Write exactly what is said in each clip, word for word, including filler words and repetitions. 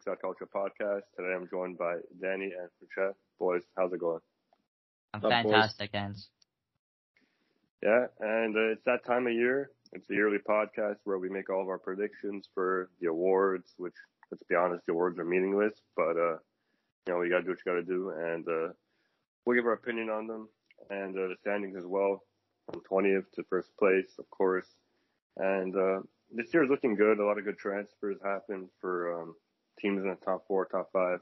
Courtside Culture Podcast. Today I'm joined by Danny and Francesca. Boys, how's it going? I'm fantastic, Ens. Yeah, and uh, it's that time of year. It's a yearly podcast where we make all of our predictions for the awards, which, let's be honest, the awards are meaningless, but, uh, you know, you got to do what you got to do, and uh, we'll give our opinion on them, and uh, the standings as well, from twentieth to first place, of course. And uh, this year is looking good. A lot of good transfers happened for um, teams in the top four, top five.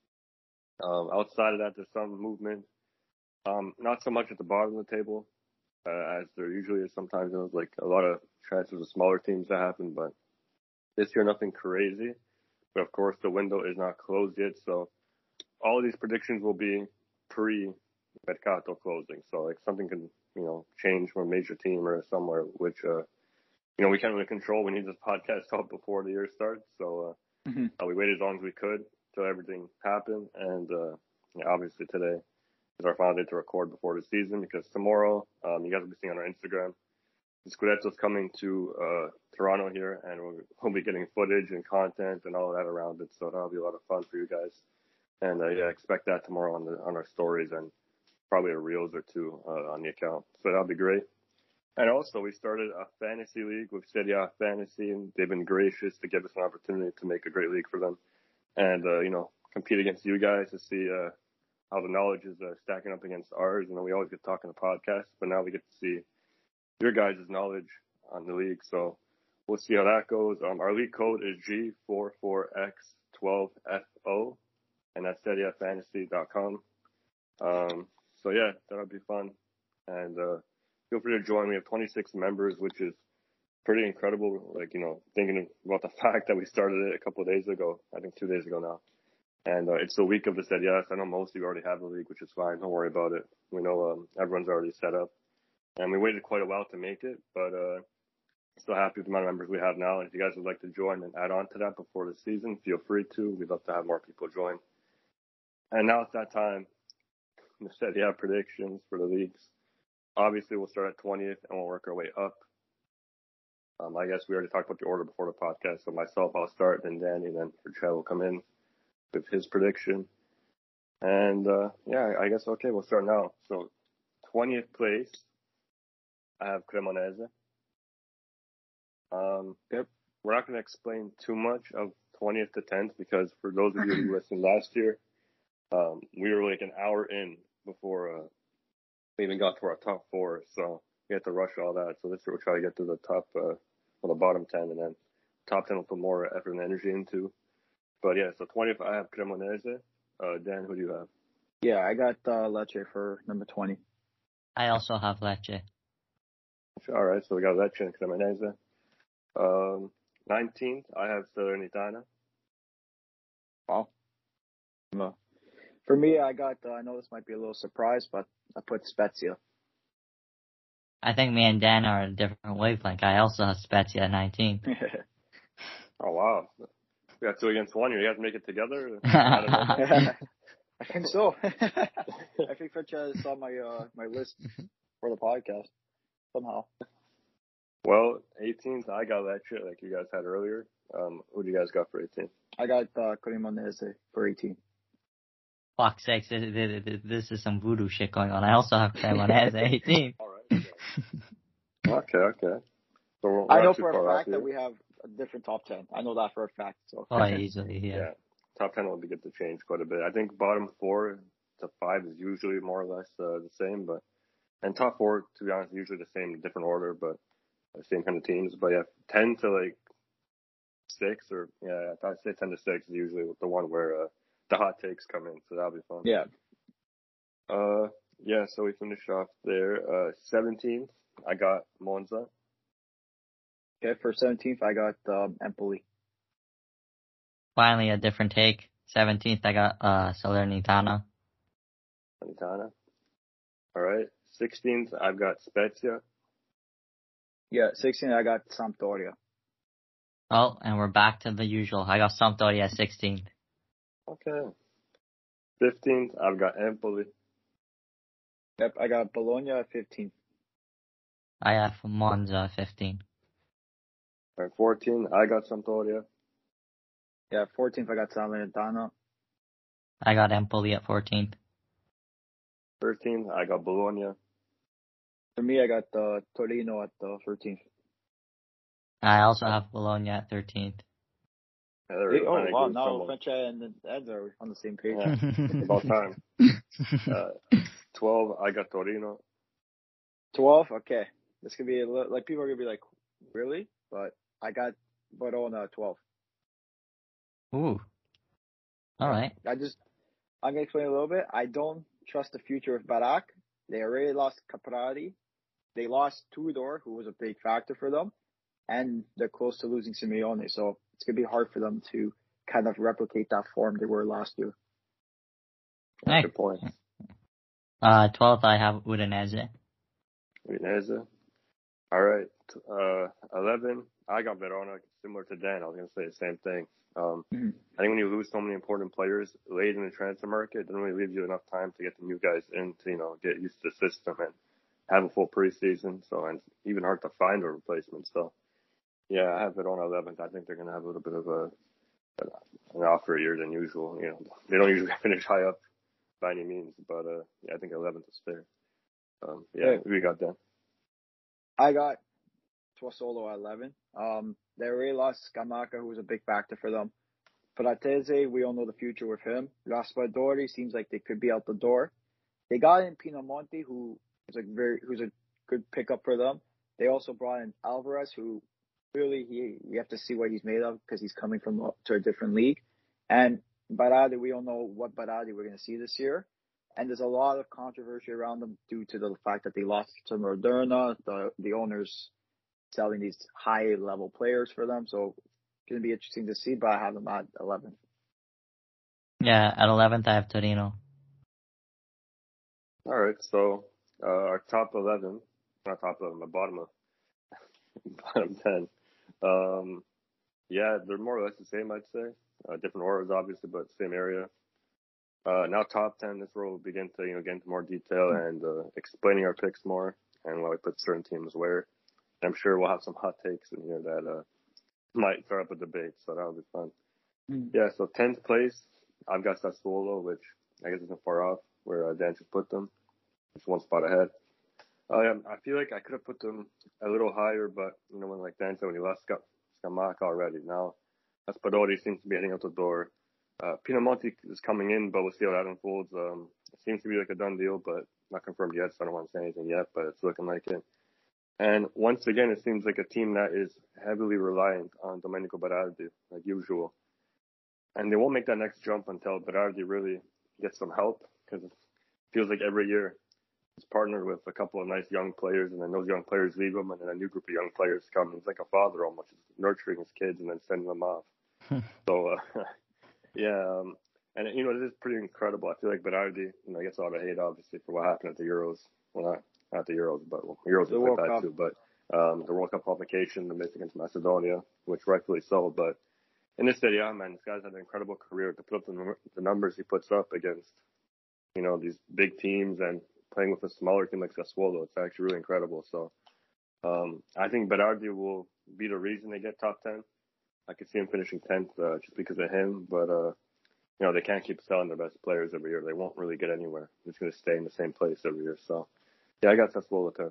Um, outside of that, there's some movement. Um, not so much at the bottom of the table, uh, as there usually is sometimes. There's like a lot of transfers of smaller teams that happen, but this year nothing crazy. But of course, the window is not closed yet, so all of these predictions will be pre-mercato closing. So like something can, you know, change from a major team or somewhere, which, uh, you know, we can't really control. We need this podcast up before the year starts. So uh, mm-hmm. uh, we waited as long as we could till everything happened. And uh, yeah, obviously today is our final day to record before the season, because tomorrow, um, you guys will be seeing on our Instagram, the Scudetto's coming to uh, Toronto here, and we'll, we'll be getting footage and content and all of that around it. So that'll be a lot of fun for you guys. And uh, yeah, expect that tomorrow on the on our stories and probably a reels or two uh, on the account. So that'll be great. And also, we started a fantasy league with Serie A Fantasy, and they've been gracious to give us an opportunity to make a great league for them, and uh, you know, compete against you guys to see uh, how the knowledge is uh, stacking up against ours. You know, we always get talking to podcasts, but now we get to see your guys' knowledge on the league. So we'll see how that goes. Um, our league code is G four four X twelve F O. And that's serie a fantasy dot com. Um, so yeah, that'll be fun. And, uh, feel free to join. We have twenty-six members, which is pretty incredible. Like, you know, thinking about the fact that we started it a couple of days ago, I think two days ago now. And, uh, it's the week of the Serie A. I know most of you already have the league, which is fine. Don't worry about it. We know, um, everyone's already set up. And we waited quite a while to make it, but, uh, still happy with the amount of members we have now. And if you guys would like to join and add on to that before the season, feel free to. We'd love to have more people join. And now it's that time. The Serie A predictions for the leagues. Obviously, we'll start at twentieth and we'll work our way up. Um, I guess we already talked about the order before the podcast. So myself, I'll start, then Danny, then Francesca will come in with his prediction. And uh, yeah, I guess okay, we'll start now. So twentieth place, I have Cremonese. Um, yep. We're not going to explain too much of twentieth to tenth, because for those of you who listened last year, Um, we were like an hour in before uh, we even got to our top four, so we had to rush all that. So this year we'll try to get to the top, uh, well, the bottom ten, and then top ten we'll put more effort and energy into. But yeah, so twentieth I have Cremonese. Uh, Dan, who do you have? Yeah, I got uh, Lecce for number twenty. I also have Lecce. All right, so we got Lecce and Cremonese. Um, nineteenth, I have Salernitana. Wow. No. For me, I got, uh, I know this might be a little surprise, but I put Spezia. I think me and Dan are a different wavelength. I also have Spezia at nineteen. Oh, wow. We got two against one. You guys make it together? I think so. I think Francesca saw my, uh, my list for the podcast somehow. Well, eighteenth, I got Lecce, like you guys had earlier. Um, who do you guys got for eighteenth? I got uh, Cremonese for eighteen. Fuck's sakes, this, this is some voodoo shit going on. I also have Cremonese at eighteen. All right. Okay, okay. So we're, we're I know for a fact that here. We have a different top ten. I know that for a fact. So. Oh, easily, yeah. Yeah, top ten will be good to change quite a bit. I think bottom four to five is usually more or less uh, the same, but and top four, to be honest, usually the same, different order, but the same kind of teams. But yeah, ten to like six, or yeah, I'd say ten to six is usually the one where uh, the hot takes come in, so that'll be fun. Yeah. Uh, yeah, so we finished off there. Uh, seventeenth, I got Monza. Okay, for seventeenth, I got um, Empoli. Finally, a different take. seventeenth, I got uh, Salernitana. Salernitana. All right. sixteenth, I've got Spezia. Yeah, sixteenth, I got Sampdoria. Oh, and we're back to the usual. I got Sampdoria at sixteenth. Okay. fifteenth, I've got Empoli. Yep, I got Bologna at fifteenth. I have Monza at fifteen. All right, fourteen, I got Sampdoria. Yeah, fourteenth I got Salernitana. I got Empoli at fourteenth. thirteenth, I got Bologna. For me, I got uh, Torino at uh, thirteenth. I also have Bologna at thirteenth. Yeah, they're Hey, oh, trying to wow. do Now someone. French and Eds are on the same page. Yeah, it's about time. Uh, twelve, I got Torino. twelve, okay. This could be a li- like people are gonna be like, really? But I got Verona at twelve. Ooh. All right. I just I'm gonna explain a little bit. I don't trust the future of Barak. They already lost Caprari. They lost Tudor, who was a big factor for them, and they're close to losing Simeone. So it's gonna be hard for them to kind of replicate that form they were last year. That's Hey. a good point. Uh, twelfth, I have Udinese. Udinese. All right. Uh, eleven, I got Verona, similar to Dan. I was going to say the same thing. Um, Mhm. I think when you lose so many important players late in the transfer market, it doesn't really leave you enough time to get the new guys in to, you know, get used to the system and have a full preseason. So, and it's even hard to find a replacement. So, yeah, I have Verona eleventh. I think they're going to have a little bit of a, an off year than usual. You know, they don't usually finish high up by any means, but, uh, yeah, I think eleventh is fair. Um, yeah, Hey. we got that. I got Sassuolo at eleven. Um, they already lost Scamacca, who was a big factor for them. Pratese, we all know the future with him. Raspadori seems like they could be out the door. They got in Pinamonti, who is a very who's a good pickup for them. They also brought in Alvarez, who really he you have to see what he's made of because he's coming from a, to a different league. And Baradi, we all know what Baradi we're going to see this year. And there's a lot of controversy around them due to the fact that they lost to Moderna, the the owners selling these high level players for them. So it's going to be interesting to see, but I have them at eleven. Yeah, at eleventh, I have Torino. All right, so uh, our top eleven, not top eleven, the bottom of bottom ten. Um, yeah, they're more or less the same, I'd say. Uh, different orders, obviously, but same area. Uh, now top ten, this is where we'll begin to, you know, get into more detail and uh, explaining our picks more and why we put certain teams where. I'm sure we'll have some hot takes in here that uh, might start up a debate, so that'll be fun. Mm. Yeah, so tenth place, I've got Sassuolo, which I guess isn't far off where uh, Dan just put them. Just one spot ahead. Uh, I feel like I could have put them a little higher, but, you know, when like Dan said, when he lost Scamacca already, now Raspadori seems to be heading out the door. Uh, Pinamonti is coming in, but we'll see how that unfolds. Um, it seems to be like a done deal, but not confirmed yet, so I don't want to say anything yet, but it's looking like it. And once again, it seems like a team that is heavily reliant on Domenico Berardi, like usual. And they won't make that next jump until Berardi really gets some help, because it feels like every year he's partnered with a couple of nice young players, and then those young players leave him, and then a new group of young players come. He's like a father almost, just nurturing his kids and then sending them off. so, uh, yeah, um, and, you know, it is pretty incredible. I feel like Berardi, you know, gets a lot of hate, obviously, for what happened at the Euros. Well, not, not the Euros, but well, Euros The was World like that Cup. too. But um, the World Cup qualification, the miss against Macedonia, which rightfully so. But in this city, yeah, man, this guy's had an incredible career to put up the, the numbers he puts up against, you know, these big teams and playing with a smaller team like Sassuolo. It's actually really incredible. So um, I think Berardi will be the reason they get top ten. I could see him finishing tenth uh, just because of him, but uh, you know, they can't keep selling their best players every year. They won't really get anywhere. They're just going to stay in the same place every year. So, yeah, I got Sassuolo ten.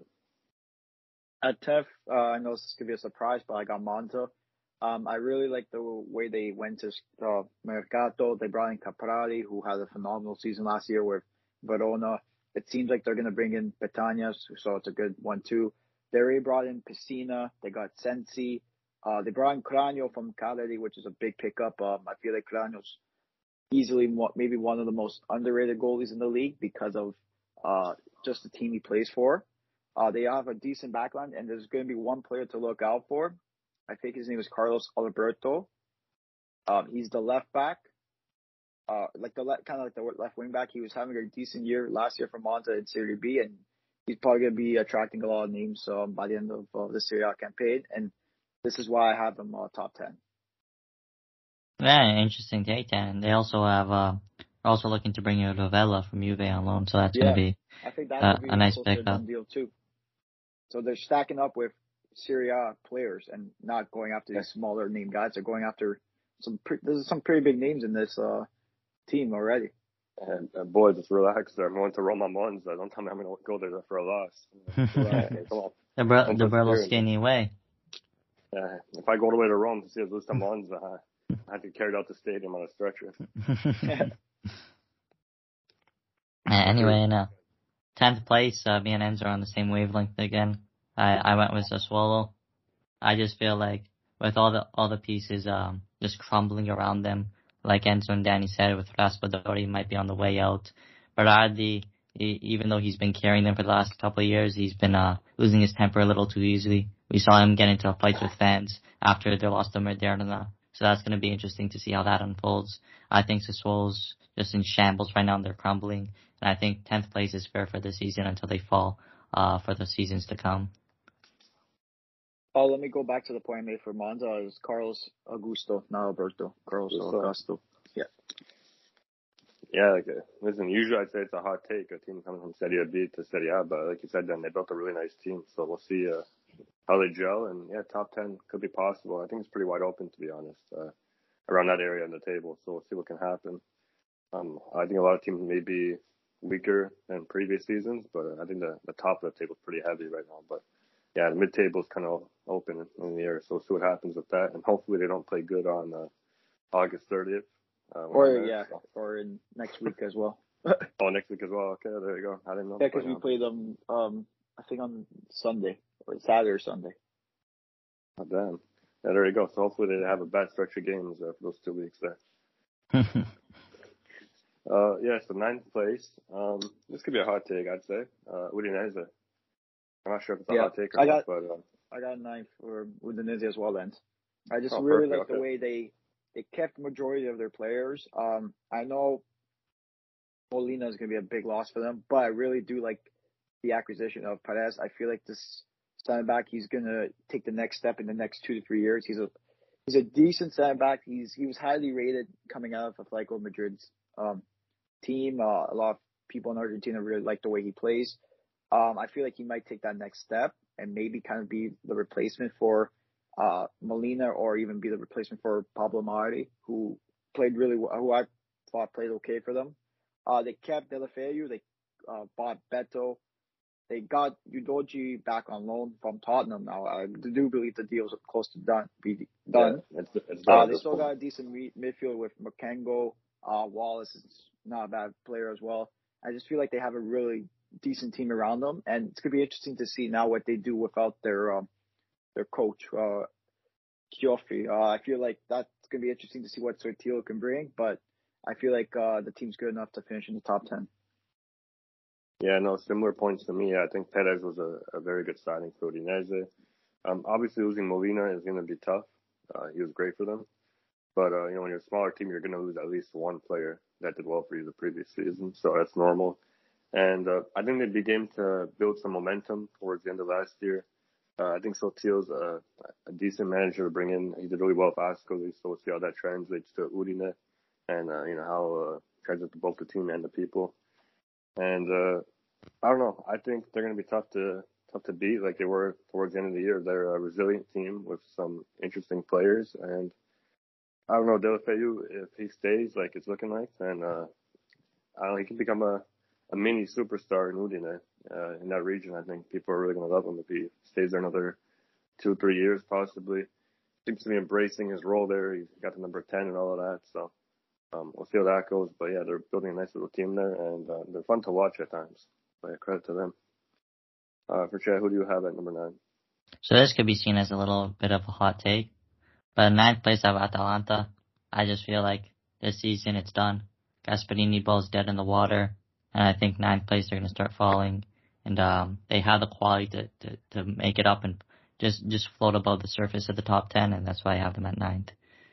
At T E F, uh, I know this could be a surprise, but I got Monza. Um, I really like the way they went to uh, Mercato. They brought in Caprari, who had a phenomenal season last year with Verona. It seems like they're going to bring in Petagna, so it's a good one too. They already brought in Pessina. They got Sensi. Uh, they brought in Cranio from Cagliari, which is a big pickup. Um, I feel like Cranio's easily mo- maybe one of the most underrated goalies in the league because of uh, just the team he plays for. Uh, they have a decent backline, and there's going to be one player to look out for. I think his name is Carlos Alberto. Um, he's the left back, uh, like the le- kind of like the left wing back. He was having a decent year last year for Monza in Serie B, and he's probably going to be attracting a lot of names um, by the end of uh, the Serie A campaign. And this is why I have him uh, top ten. Yeah, interesting take, Dan. They also have, uh, also looking to bring in Rovella from Juve on loan, so that's Yeah, going to be I think that uh, could be a nice close to a pickup. done deal too. So they're stacking up with Serie A players and not going after these smaller name guys. They're going after some pre- there's some pretty big names in this uh team already. And, and boy, just relax there. I'm going to Roma Monza. Don't tell me I'm going to go there for a loss. Relax, man. Come on. the bro- Don't the put Brello fear in me. skinny way. Yeah, if I go all the way to Rome to see Azusa Monza, I I have to carry out the stadium on a stretcher. Anyway, in uh, tenth place, uh, me and Enzo are on the same wavelength again. I, I went with Sassuolo. I just feel like with all the all the pieces um just crumbling around them, like Enzo and Danny said, with Raspadori, he might be on the way out. Berardi, e- even though he's been carrying them for the last couple of years, he's been uh losing his temper a little too easily. We saw him get into fights with fans after they lost to Moderna. So that's going to be interesting to see how that unfolds. I think Sassuolo's just in shambles right now and they're crumbling. And I think tenth place is fair for the season until they fall uh, for the seasons to come. Oh, let me go back to the point I made for Monza. Is Carlos Augusto, not Alberto. Carlos Augusto. Yeah. Yeah, like, uh, listen, usually I'd say it's a hot take, a team coming from Serie B to Serie A, but like you said, then they built a really nice team, so we'll see uh, how they gel, and yeah, top ten could be possible. I think it's pretty wide open, to be honest, uh, around that area on the table, so we'll see what can happen. Um, I think a lot of teams may be weaker than previous seasons, but I think the, the top of the table is pretty heavy right now, but yeah, the mid-table is kind of open in the air, so we'll see what happens with that, and hopefully they don't play good on uh, August thirtieth. Uh, or there, yeah, so. or in next week as well. Oh, next week as well. Okay, there you go. I didn't know. Yeah, because we play them, um, I think on Sunday or Saturday or Sunday. Oh, damn. Yeah, there you go. So hopefully they have a bad stretch of games uh, for those two weeks there. uh, yeah, so ninth place. Um, this could be a hot take, I'd say. Uh, Udinese. I'm not sure if it's a yeah, hot take or I not, got, but uh, I got a ninth for Udinese as well. Then I just oh, really perfect. like Okay. the way they. They kept the majority of their players. Um, I know Molina is going to be a big loss for them, but I really do like the acquisition of Perez. I feel like this center back, he's going to take the next step in the next two to three years. He's a he's a decent center back. He's he was highly rated coming out of Atletico Madrid's um, team. Uh, a lot of people in Argentina really like the way he plays. Um, I feel like he might take that next step and maybe kind of be the replacement for Uh, Molina, or even be the replacement for Pablo Mari, who played really well, who I thought played okay for them. Uh, they kept Deulofeu, they uh, bought Beto, they got Udogie back on loan from Tottenham now. I do believe the deal's close to done. Be done. Yeah, it's, it's uh, they still got a decent midfield with Makengo. Uh, Wallace is not a bad player as well. I just feel like they have a really decent team around them, and it's gonna be interesting to see now what they do without their um, their coach, uh, Chioffi. Uh, I feel like that's going to be interesting to see what Sotillo can bring, but I feel like uh, the team's good enough to finish in the top ten. Yeah, no, similar points to me. I think Perez was a, a very good signing for Udinese. Um, obviously, losing Molina is going to be tough. Uh, he was great for them. But, uh, you know, when you're a smaller team, you're going to lose at least one player that did well for you the previous season. So that's normal. And uh, I think they began to build some momentum towards the end of last year. Uh, I think Sotillo's a, a decent manager to bring in. He did really well for Ascoli, so we'll see how that translates to Udine and, uh, you know, how uh, translates to both the team and the people. And uh, I don't know. I think they're going to be tough to tough to beat like they were towards the end of the year. They're a resilient team with some interesting players. And I don't know, Deulofeu, if he stays like it's looking like, then uh, I don't know, he can become a, a mini superstar in Udine. Uh, in that region, I think people are really going to love him if he stays there another two, three years, possibly. Seems to be embracing his role there. He's got the number ten and all of that. So um, we'll see how that goes. But yeah, they're building a nice little team there, and uh, they're fun to watch at times. So yeah, credit to them. Uh, for Chad, who do you have at number nine? So this could be seen as a little bit of a hot take. But ninth place I have Atalanta. I just feel like this season it's done. Gasperini ball's dead in the water. And I think ninth place they're going to start falling. And um, they have the quality to, to, to make it up and just, just float above the surface of the top ten. And that's why I have them at ninth.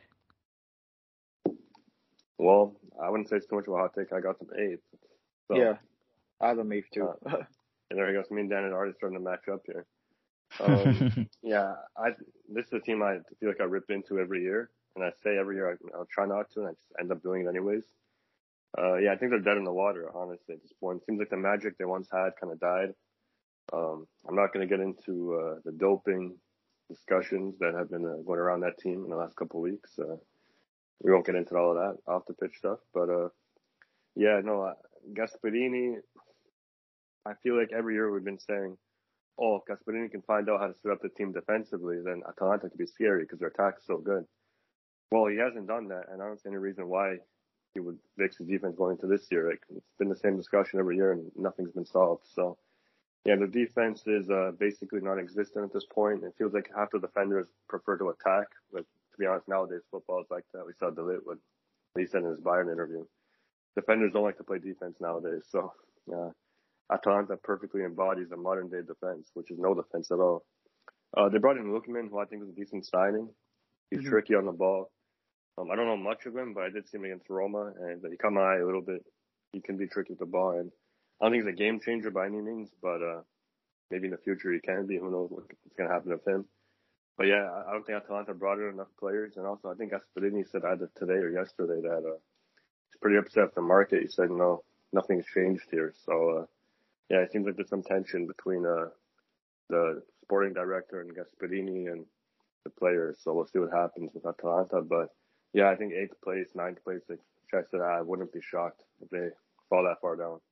Well, I wouldn't say it's too much of a hot take. I got them eighth. So, yeah, I have them eighth too. Uh, and there you go. So me and Dan are already starting to match up here. Um, yeah, I this is a team I feel like I rip into every year. And I say every year I, I'll try not to, and I just end up doing it anyways. Uh, yeah, I think they're dead in the water, honestly, at this point. It seems like the magic they once had kind of died. Um, I'm not going to get into uh, the doping discussions that have been uh, going around that team in the last couple of weeks. Uh, we won't get into all of that off the pitch stuff. But uh, yeah, no, uh, Gasperini. I feel like every year we've been saying, oh, if Gasperini can find out how to set up the team defensively, then Atalanta could be scary because their attack's so good. Well, he hasn't done that, and I don't see any reason why he would fix his defense going into this year. Like, it's been the same discussion every year, and nothing's been solved. So, yeah, the defense is uh, basically non-existent at this point. It feels like half the defenders prefer to attack. But to be honest, nowadays football is like that. We saw DeLitt what he said in his Bayern interview. Defenders don't like to play defense nowadays. So, uh, Atalanta perfectly embodies a modern-day defense, which is no defense at all. Uh, they brought in Lookman, who I think was a decent signing. He's mm-hmm. tricky on the ball. Um, I don't know much of him, but I did see him against Roma, and he caught my eye a little bit. He can be tricky with the ball, and I don't think he's a game changer by any means, but uh, maybe in the future he can be. Who knows what's going to happen with him? But yeah, I don't think Atalanta brought in enough players, and also I think Gasperini said either today or yesterday that uh, he's pretty upset with the market. He said, no, nothing's changed here. So uh, yeah, it seems like there's some tension between uh, the sporting director and Gasperini and the players. So we'll see what happens with Atalanta, but. Yeah, I think eighth place, ninth place, like I said, I wouldn't be shocked if they fall that far down.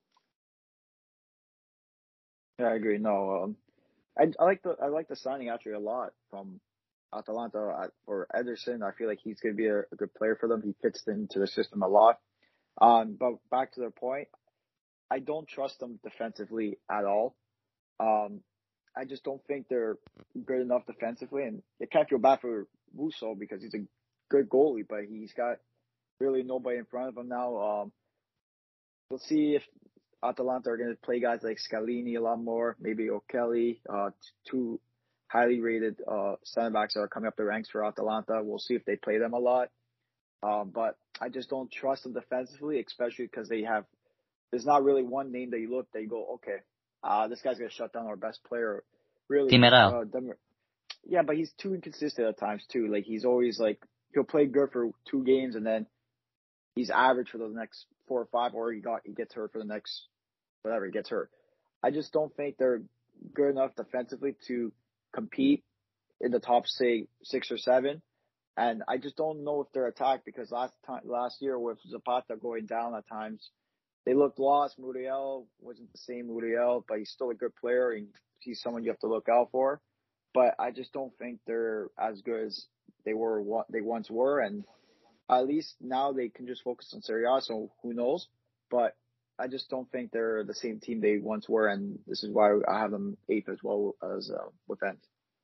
Yeah, I agree. No, um, I, I like the I like the signing actually a lot from Atalanta for Ederson. I feel like he's going to be a, a good player for them. He fits into the system a lot. Um, but back to their point, I don't trust them defensively at all. Um, I just don't think they're good enough defensively, and it can't feel bad for Russo because he's a good goalie, but he's got really nobody in front of him now. Um, we'll see if Atalanta are going to play guys like Scalini a lot more, maybe O'Kelly, uh, two highly rated uh, center backs that are coming up the ranks for Atalanta. We'll see if they play them a lot. Um, but I just don't trust them defensively, especially because they have, there's not really one name that you look, that you go, okay, uh, this guy's going to shut down our best player. Really, uh, yeah, but he's too inconsistent at times too. Like he's always like, he'll play good for two games and then he's average for the next four or five, or he got he gets hurt for the next whatever he gets hurt. I just don't think they're good enough defensively to compete in the top say six or seven. And I just don't know if they're attacked because last time last year with Zapata going down at times, they looked lost. Muriel wasn't the same Muriel, but he's still a good player and he's someone you have to look out for. But I just don't think they're as good as they were what they once were, and at least now they can just focus on Serie A, so who knows? But I just don't think they're the same team they once were, and this is why I have them eighth as well as uh, with Ent.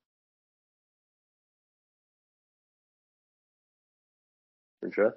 For sure.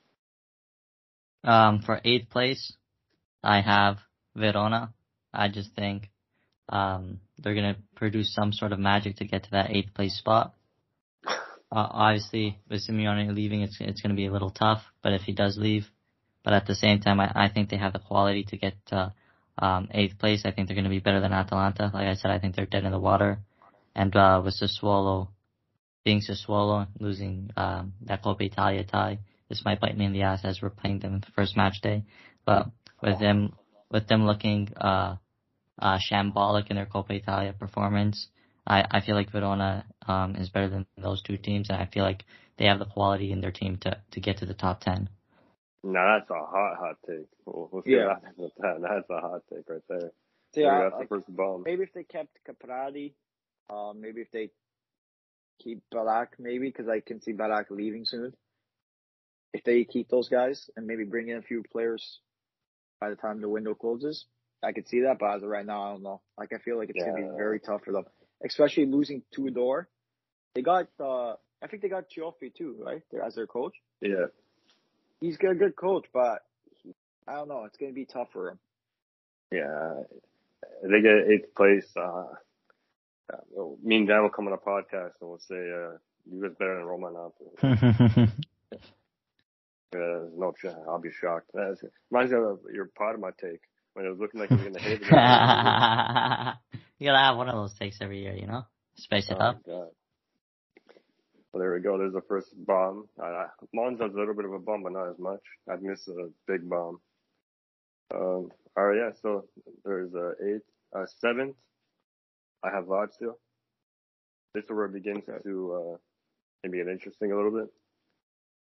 Um, for eighth place, I have Verona. I just think um, they're going to produce some sort of magic to get to that eighth place spot. Uh, obviously, with Simeone leaving, it's it's going to be a little tough. But if he does leave, but at the same time, I, I think they have the quality to get to um, eighth place. I think they're going to be better than Atalanta. Like I said, I think they're dead in the water. And uh, with Sassuolo being Sassuolo, losing um, that Coppa Italia tie, this might bite me in the ass as we're playing them the first match day. But with them with them looking uh, uh, shambolic in their Coppa Italia performance, I, I feel like Verona um, is better than those two teams, and I feel like they have the quality in their team to, to get to the top ten. No, that's a hot, hot take. We'll, we'll see yeah. what happens with that. That's a hot take right there. So yeah, that's like, the first bomb. Maybe if they kept Caprari, uh, maybe if they keep Barak, maybe, because I can see Barak leaving soon. If they keep those guys and maybe bring in a few players by the time the window closes, I could see that. But as of right now, I don't know. Like, I feel like it's yeah. going to be very tough for them. Especially losing Tudor. They got, uh, I think they got Cioffi too, right? As their coach. Yeah. He's a good coach, but he, I don't know. It's going to be tough for him. Yeah. They get eighth place. Uh, well, me and Dan will come on a podcast and we'll say, uh, you guys better than Roma now. uh, no, I'll be shocked. That reminds me of your part of my take when it was looking like he was going to hate it. You gotta have one of those takes every year, you know? Space it oh up. My God. Well, there we go. There's the first bomb. Uh, Monza's a little bit of a bomb, but not as much. I'd miss a big bomb. Um, all right, yeah. So there's uh, eighth, uh, seventh. I have Lazio. This is where it begins to uh, maybe get interesting a little bit.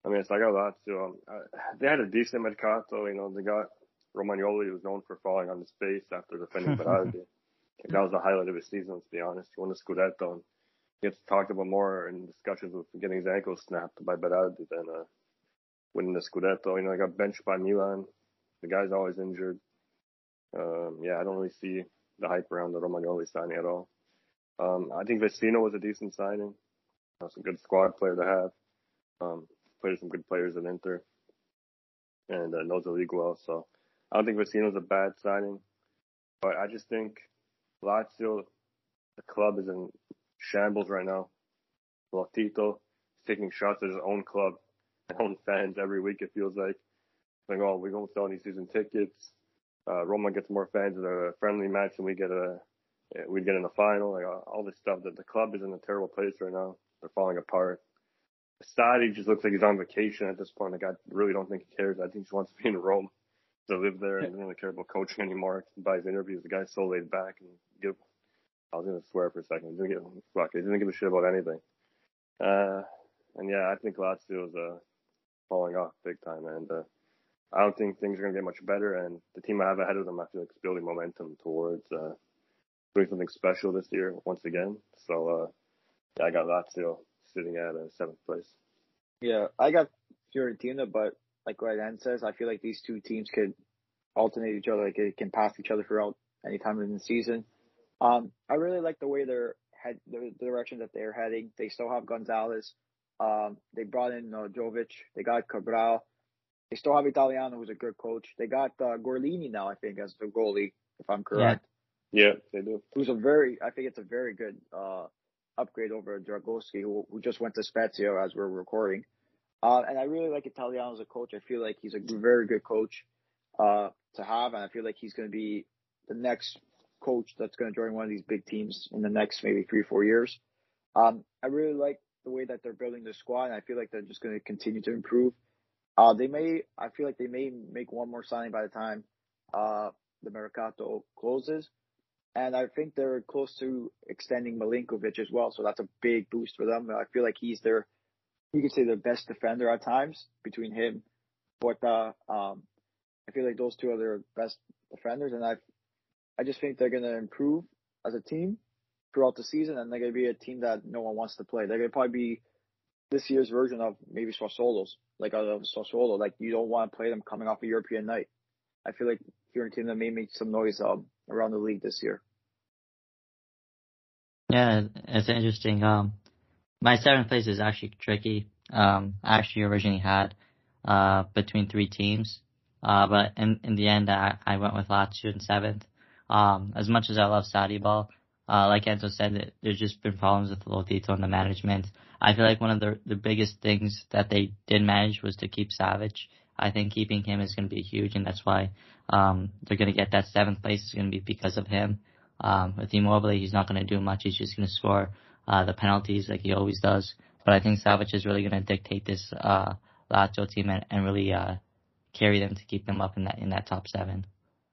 I mean, it's like a lot too. Um, uh, they had a decent mercato. You know, they got Romagnoli, who was known for falling on his face after defending Berardi. Like, that was the highlight of his season, let's be honest. He won the Scudetto, and he gets talked about more in discussions with getting his ankle snapped by Berardi than uh, winning the Scudetto. You know, he got benched by Milan. The guy's always injured. Um, yeah, I don't really see the hype around the Romagnoli signing at all. Um, I think Vecino was a decent signing. That's a good squad player to have. Um, played with some good players at Inter and uh, knows the league well. So I don't think Vecino's a bad signing, but I just think Lazio, the club, is in shambles right now. Lotito is taking shots at his own club and own fans every week, it feels like. Like, oh, we don't sell any season tickets. Uh, Roma gets more fans at a friendly match than we get a, we get in the final. Like, all this stuff. That the club is in a terrible place right now. They're falling apart. Sarri just looks like he's on vacation at this point. Like, I really don't think he cares. I think he just wants to be in Rome, to live there, and doesn't really care about coaching anymore. By his interviews, the guy's so laid back and give. I was gonna swear for a second. He didn't give fuck. He didn't give a shit about anything. Uh, and yeah, I think Lazio's uh falling off big time, and uh, I don't think things are gonna get much better. And the team I have ahead of them, I feel like, is building momentum towards uh doing something special this year once again. So uh, yeah, I got Lazio sitting at uh, seventh place. Yeah, I got Fiorentina, but like what Dan says, I feel like these two teams could alternate each other. Like, they can pass each other throughout any time in the season. Um, I really like the way they're head, the, the direction that they're heading. They still have Gonzalez. Um, they brought in uh, Jovic. They got Cabral. They still have Italiano, who's a good coach. They got uh, Gorlini now, I think, as the goalie, if I'm correct. Yeah, yeah, they do. Who's a very, I think it's a very good uh, upgrade over Dragowski, who, who just went to Spezia as we're recording. Uh, and I really like Italiano as a coach. I feel like he's a very good coach uh, to have, and I feel like he's going to be the next coach that's going to join one of these big teams in the next maybe three, four years. Um, I really like the way that they're building their squad, and I feel like they're just going to continue to improve. Uh, they may, I feel like they may make one more signing by the time uh, the Mercato closes. And I think they're close to extending Milinkovic as well. So that's a big boost for them. I feel like he's their, you could say, their best defender at times between him, Porta. Um, I feel like those two are their best defenders. And I, I just think they're going to improve as a team throughout the season. And they're going to be a team that no one wants to play. They're going to probably be this year's version of maybe Sassuolo's, like out of Sassuolo. Like, you don't want to play them coming off a European night. I feel like Fiorentina may make some noise um, around the league this year. Yeah, it's interesting. Um, my seventh place is actually tricky. Um, I actually originally had uh between three teams, uh, but in in the end, I I went with Lazio in seventh. Um, as much as I love Sarri ball, uh, like Enzo said, there's just been problems with Lotito and the management. I feel like one of the the biggest things that they did manage was to keep Savic. I think keeping him is going to be huge, and that's why um they're going to get that seventh place is going to be because of him. Um, with Immobile, he's not going to do much. He's just going to score uh, the penalties like he always does. But I think Savic is really going to dictate this uh, Lazio team and, and really uh, carry them to keep them up in that in that top seven.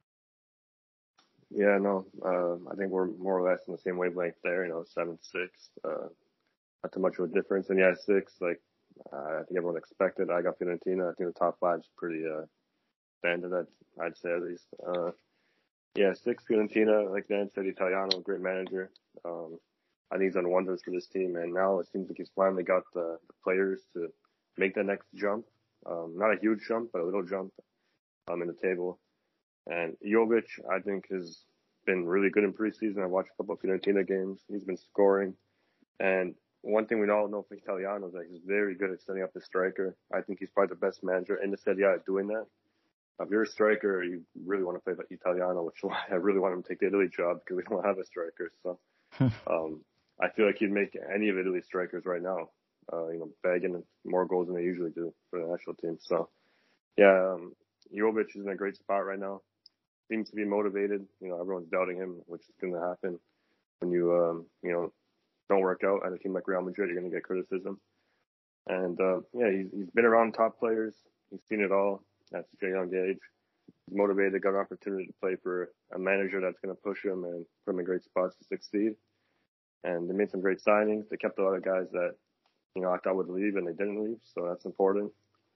Yeah, no, uh, I think we're more or less in the same wavelength there. You know, seventh, sixth, uh, not too much of a difference. And yeah, six, like uh, I think everyone expected. I got Fiorentina. I think the top five is pretty uh, standard. I'd, I'd say at least. Uh, Yeah, six, Fiorentina, like Dan said, Italiano, great manager. Um, I think he's done wonders for this team, and now it seems like he's finally got the, the players to make the next jump. Um, not a huge jump, but a little jump um, in the table. And Jovic, I think, has been really good in preseason. I watched a couple of Fiorentina games. He's been scoring. And one thing we all know for Italiano is that he's very good at setting up the striker. I think he's probably the best manager in the Serie A at doing that. If you're a striker, you really want to play the Italiano, which is why I really want him to take the Italy job, because we don't have a striker. So um, I feel like he'd make any of Italy's strikers right now, uh, you know, bagging more goals than they usually do for the national team. So, yeah, um, Jovic is in a great spot right now. Seems to be motivated. You know, everyone's doubting him, which is going to happen when you, um, you know, don't work out at a team like Real Madrid. You're going to get criticism. And, uh, yeah, he's, he's been around top players. He's seen it all. At such a young age. He's motivated, got an opportunity to play for a manager that's going to push him and put him in great spots to succeed. And they made some great signings. They kept a lot of guys that, you know, I thought would leave and they didn't leave, so that's important.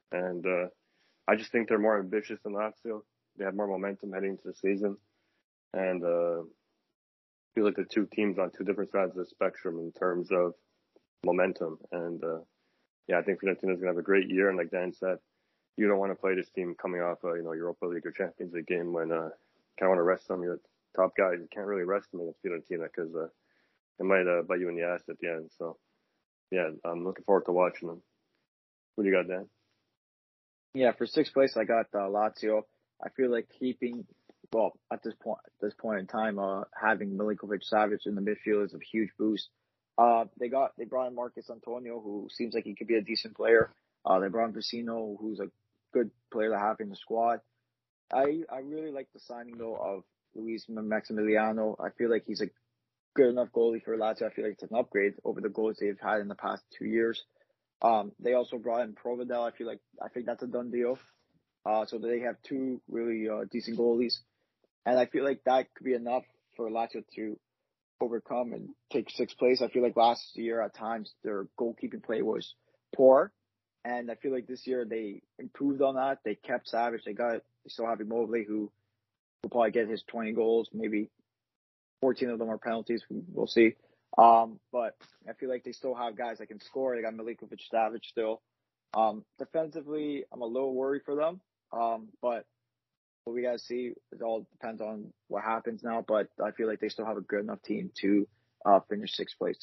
And uh, I just think they're more ambitious than Lazio. They have more momentum heading into the season. And uh, I feel like the two teams on two different sides of the spectrum in terms of momentum. And uh, yeah, I think Fiorentina is going to have a great year. And like Dan said, you don't want to play this team coming off a you know Europa League or Champions League game when uh, you kind of want to rest some of your top guys. You can't really rest them against Fiorentina because uh, it might uh, bite you in the ass at the end. So yeah, I'm looking forward to watching them. What do you got, Dan? Yeah, for sixth place, I got uh, Lazio. I feel like keeping, well, at this point, at this point in time, uh, having Milinkovic-Savic in the midfield is a huge boost. Uh, they got, they brought in Marcus Antonio, who seems like he could be a decent player. Uh, they brought in Vecino, who's a good player to have in the squad. I, I really like the signing though of Luis Maximiliano. I feel like he's a good enough goalie for Lazio. I feel like it's an upgrade over the goals they've had in the past two years. Um, they also brought in Provedel. I feel like, I think that's a done deal. Uh, so they have two really, uh, decent goalies. And I feel like that could be enough for Lazio to overcome and take sixth place. I feel like last year at times their goalkeeping play was poor. And I feel like this year they improved on that. They kept Savage. They got, they still have Immobile who will probably get his twenty goals. Maybe fourteen of them are penalties. We'll see. Um, but I feel like they still have guys that can score. They got Milinkovic-Savic still. Um, defensively, I'm a little worried for them. Um, but what we gotta see, it all depends on what happens now. But I feel like they still have a good enough team to uh, finish sixth place.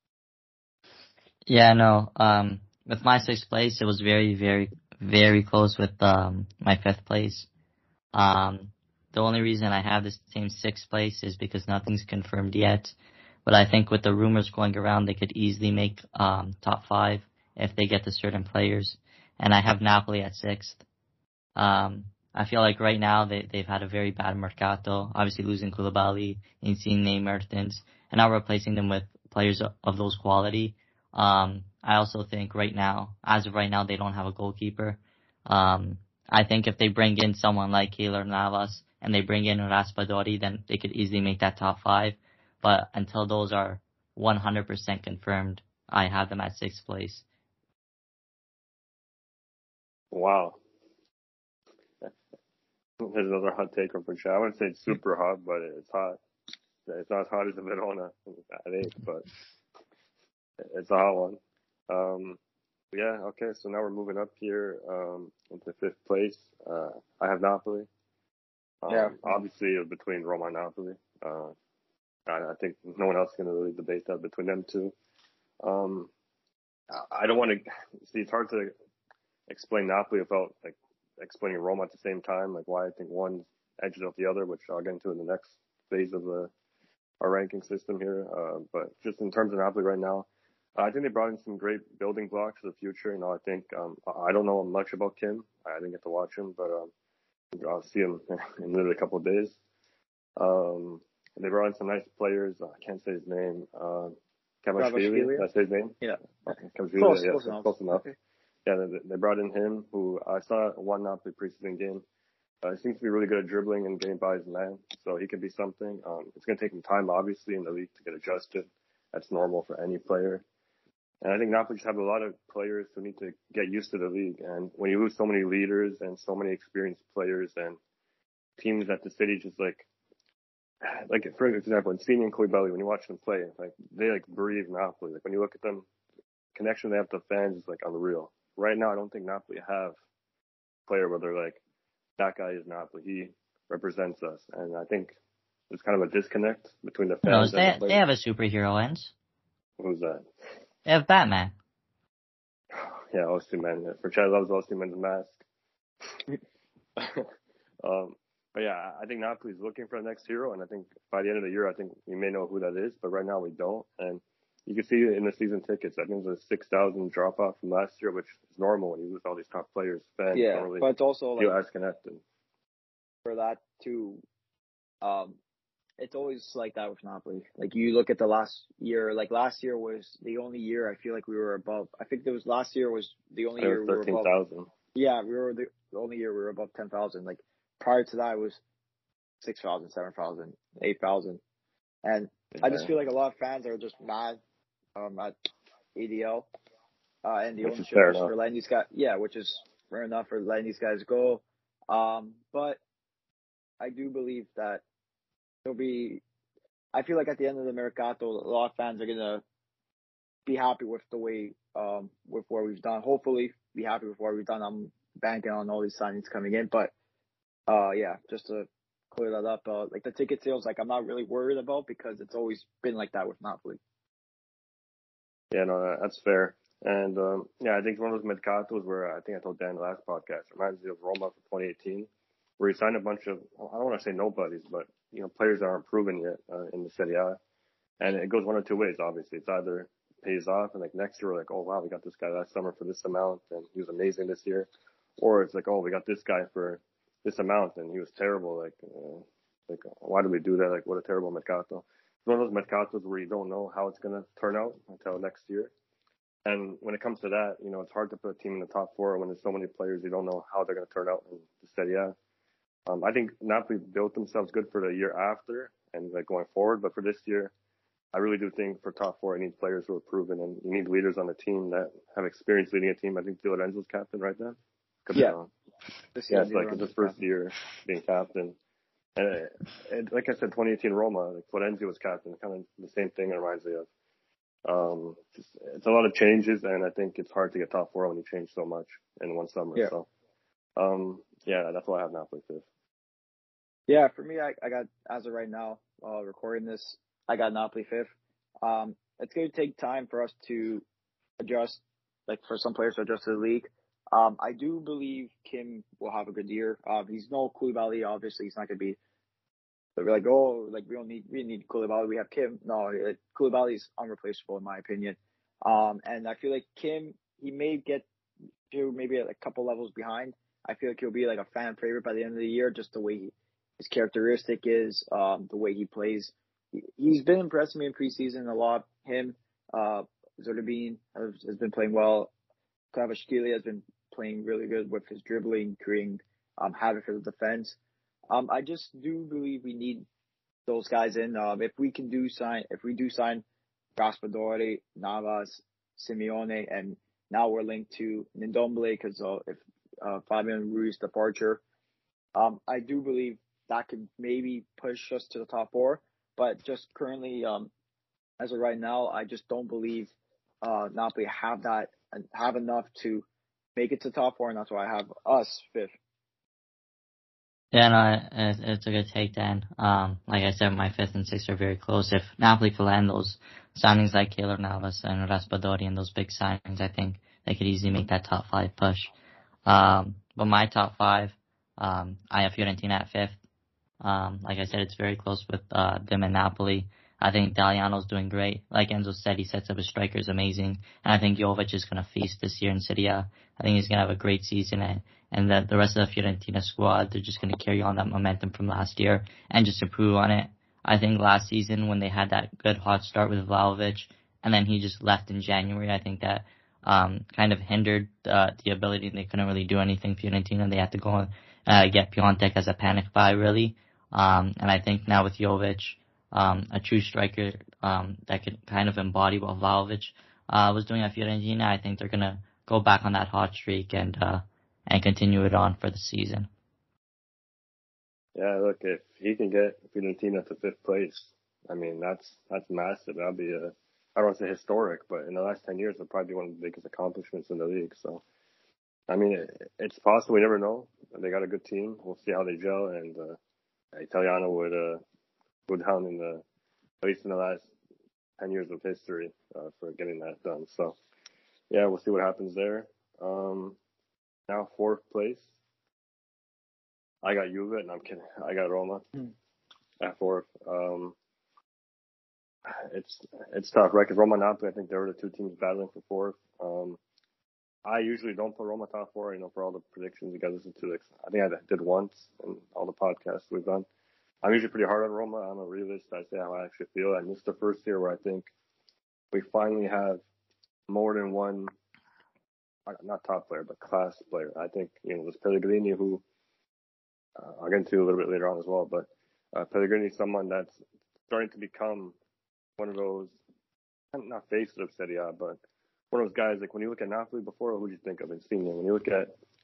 Yeah, no. Um, with my sixth place, it was very, very, very close with um my fifth place. Um, the only reason I have the same sixth place is because nothing's confirmed yet. But I think with the rumors going around, they could easily make um top five if they get to certain players. And I have Napoli at sixth. Um, I feel like right now they they've had a very bad mercato. Obviously losing Koulibaly, Insigne, Mertens, and now replacing them with players of, of those quality. Um, I also think right now, as of right now, they don't have a goalkeeper. Um, I think if they bring in someone like Keylor Navas and they bring in Raspadori, then they could easily make that top five. But until those are one hundred percent confirmed, I have them at sixth place. Wow. There's another hot take from Prashad. I wouldn't say it's super hot, but it's hot. It's not as hot as the Verona at eight, but it's a hot one. Um, yeah, okay, so now we're moving up here um, into fifth place. Uh, I have Napoli. Um, Yeah. Obviously, it was between Roma and Napoli. Uh, I, I think no one else is going to really debate that between them two. Um, I don't want to see. It's hard to explain Napoli without like explaining Roma at the same time. Like why I think one edges out the other, which I'll get into in the next phase of the our ranking system here. Uh, but just in terms of Napoli right now, uh, I think they brought in some great building blocks for the future. You know, I think um, I don't know much about Kim. I didn't get to watch him, but um, I'll see him in literally a couple of days. Um, they brought in some nice players. Uh, I can't say his name. Uh, Kavashvili, that's his name. Yeah. Okay. Kavashvili, Close, yeah, close enough. Close enough. Okay. Yeah, they, they brought in him, who I saw one Napoli preseason game. Uh, he seems to be really good at dribbling and getting by his man, so he could be something. Um, it's going to take him time, obviously, in the league to get adjusted. That's normal for any player. And I think Napoli just have a lot of players who need to get used to the league. And when you lose so many leaders and so many experienced players and teams at the city just like, like for example, Insigne and Koulibaly, when you watch them play, like they like breathe Napoli. Like when you look at them, connection they have to fans is like unreal. Right now, I don't think Napoli have a player where they're like, that guy is Napoli. He represents us. And I think there's kind of a disconnect between the fans No, and they the players. they have a superhero, Ends. Who's that? They have Batman. Yeah, Osimhen. For Chad loves Osimhen's mask. um, but yeah, I think Napoli's looking for the next hero, and I think by the end of the year, I think we may know who that is. But right now, we don't. And you can see in the season tickets, I think there's a six thousand drop off from last year, which is normal when you lose all these top players. Fans Yeah, don't really but it's also feel like as connected. for that too. Um, it's always like that with Napoli. Like you look at the last year, like last year was the only year I feel like we were above. I think there was last year was the only year we were thirteen above. thousand. Yeah, we were the, the only year we were above ten thousand. Like prior to that, it was six thousand, seven thousand, eight thousand, and Yeah. I just feel like a lot of fans are just mad um, at A D L uh, and the Which is ownership fair just enough. for letting these guys. Yeah, which is fair enough for letting these guys go. Um, but I do believe that there'll be. I feel like at the end of the Mercato, a lot of fans are gonna be happy with the way, um, with what we've done. Hopefully, be happy with what we've done. I'm banking on all these signings coming in, but uh, yeah, just to clear that up, uh, like the ticket sales, like I'm not really worried about because it's always been like that with Napoli. Yeah, no, that's fair. And um, yeah, I think one of those Mercatos where I think I told Dan the last podcast reminds me of Roma for twenty eighteen, where he signed a bunch of, I don't want to say nobodies, but you know, players that aren't proven yet uh, in the Serie A. And it goes one of two ways, obviously. It's either pays off and like next year we're like, oh wow, we got this guy last summer for this amount and he was amazing this year. Or it's like, oh, we got this guy for this amount and he was terrible. Like, uh, like why did we do that? Like, what a terrible Mercato. It's one of those Mercatos where you don't know how it's going to turn out until next year. And when it comes to that, you know, it's hard to put a team in the top four when there's so many players you don't know how they're going to turn out in the Serie A. Um, I think Napoli built themselves good for the year after and like going forward, but for this year, I really do think for top four, you need players who are proven and you need leaders on the team that have experience leading a team. I think Di Lorenzo's captain right now. Yeah. This yeah, it's like it's his first captain. year being captain. And, and like I said, twenty eighteen Roma, like Florenzi was captain, kind of the same thing it reminds me of. Um, just, it's a lot of changes and I think it's hard to get top four when you change so much in one summer. Yeah. So, um, yeah, that's why I have Napoli fifth. Yeah, for me, I, I got, as of right now, uh, recording this, I got Napoli fifth. Um, it's going to take time for us to adjust, like for some players to adjust to the league. Um, I do believe Kim will have a good year. Um, he's no Koulibaly, obviously. He's not going to be, but we're like, oh, like we don't need, we need Koulibaly. We have Kim. No, like, Koulibaly is unreplaceable in my opinion. Um, and I feel like Kim, he may get to maybe a couple levels behind. I feel like he'll be like a fan favorite by the end of the year, just the way he, his characteristic is, um, the way he plays. He, he's been impressing me in preseason a lot. Him, uh, Zerdabin has, has been playing well. Kvaratskhelia has been playing really good with his dribbling, creating um, havoc for the defense. Um, I just do believe we need those guys in. Um, if we can do sign, if we do sign Raspadori, Navas, Simeone, and now we're linked to Ndombele because uh, if uh, Fabian Ruiz's departure, um, I do believe that could maybe push us to the top four. But just currently, um, as of right now, I just don't believe uh, Napoli have that and have enough to make it to top four, and that's why I have us fifth. Yeah, no, it, it's a good take, Dan. Um, like I said, my fifth and sixth are very close. If Napoli could land those signings like Keylor Navas and Raspadori and those big signings, I think they could easily make that top five push. Um, but my top five, um, I have Fiorentina at fifth. Um, like I said, it's very close with uh, them and Napoli. I think Daliano's doing great. Like Enzo said, he sets up his strikers amazing. And I think Jovic is going to feast this year in Serie A. I think he's going to have a great season. And, and the, the rest of the Fiorentina squad, they're just going to carry on that momentum from last year and just improve on it. I think last season when they had that good hot start with Vlahovic and then he just left in January, I think that um, kind of hindered uh, the ability. They couldn't really do anything, Fiorentina. They had to go uh, get Piontek as a panic buy, really. Um, and I think now with Jovic, um, a true striker, um, that could kind of embody what Vlahovic, uh, was doing at Fiorentina, I think they're gonna go back on that hot streak and, uh, and continue it on for the season. Yeah, look, if he can get Fiorentina to fifth place, I mean, that's, that's massive. That'll be a, I don't want to say historic, but in the last ten years, it'll probably be one of the biggest accomplishments in the league. So, I mean, it, it's possible. We never know. They got a good team. We'll see how they gel, and, uh, Italiano would uh, go down in the, at least in the last ten years of history uh, for getting that done. So, yeah, we'll see what happens there. Um, now fourth place. I got Juve, and I'm kidding. I got Roma mm. at fourth. Um, it's it's tough, right? Because Roma and Napoli, I think they were the two teams battling for fourth. Um, I usually don't put Roma top four, you know, for all the predictions you guys listen to. Like, I think I did once in all the podcasts we've done. I'm usually pretty hard on Roma. I'm a realist. I say how I actually feel. And this is the first year where I think we finally have more than one, not top player, but class player. I think, you know, there's Pellegrini, who uh, I'll get into a little bit later on as well. But uh, Pellegrini is someone that's starting to become one of those, not faces of Serie A, but one of those guys, like when you look at Napoli before, who do you think of? Insigne. When you look at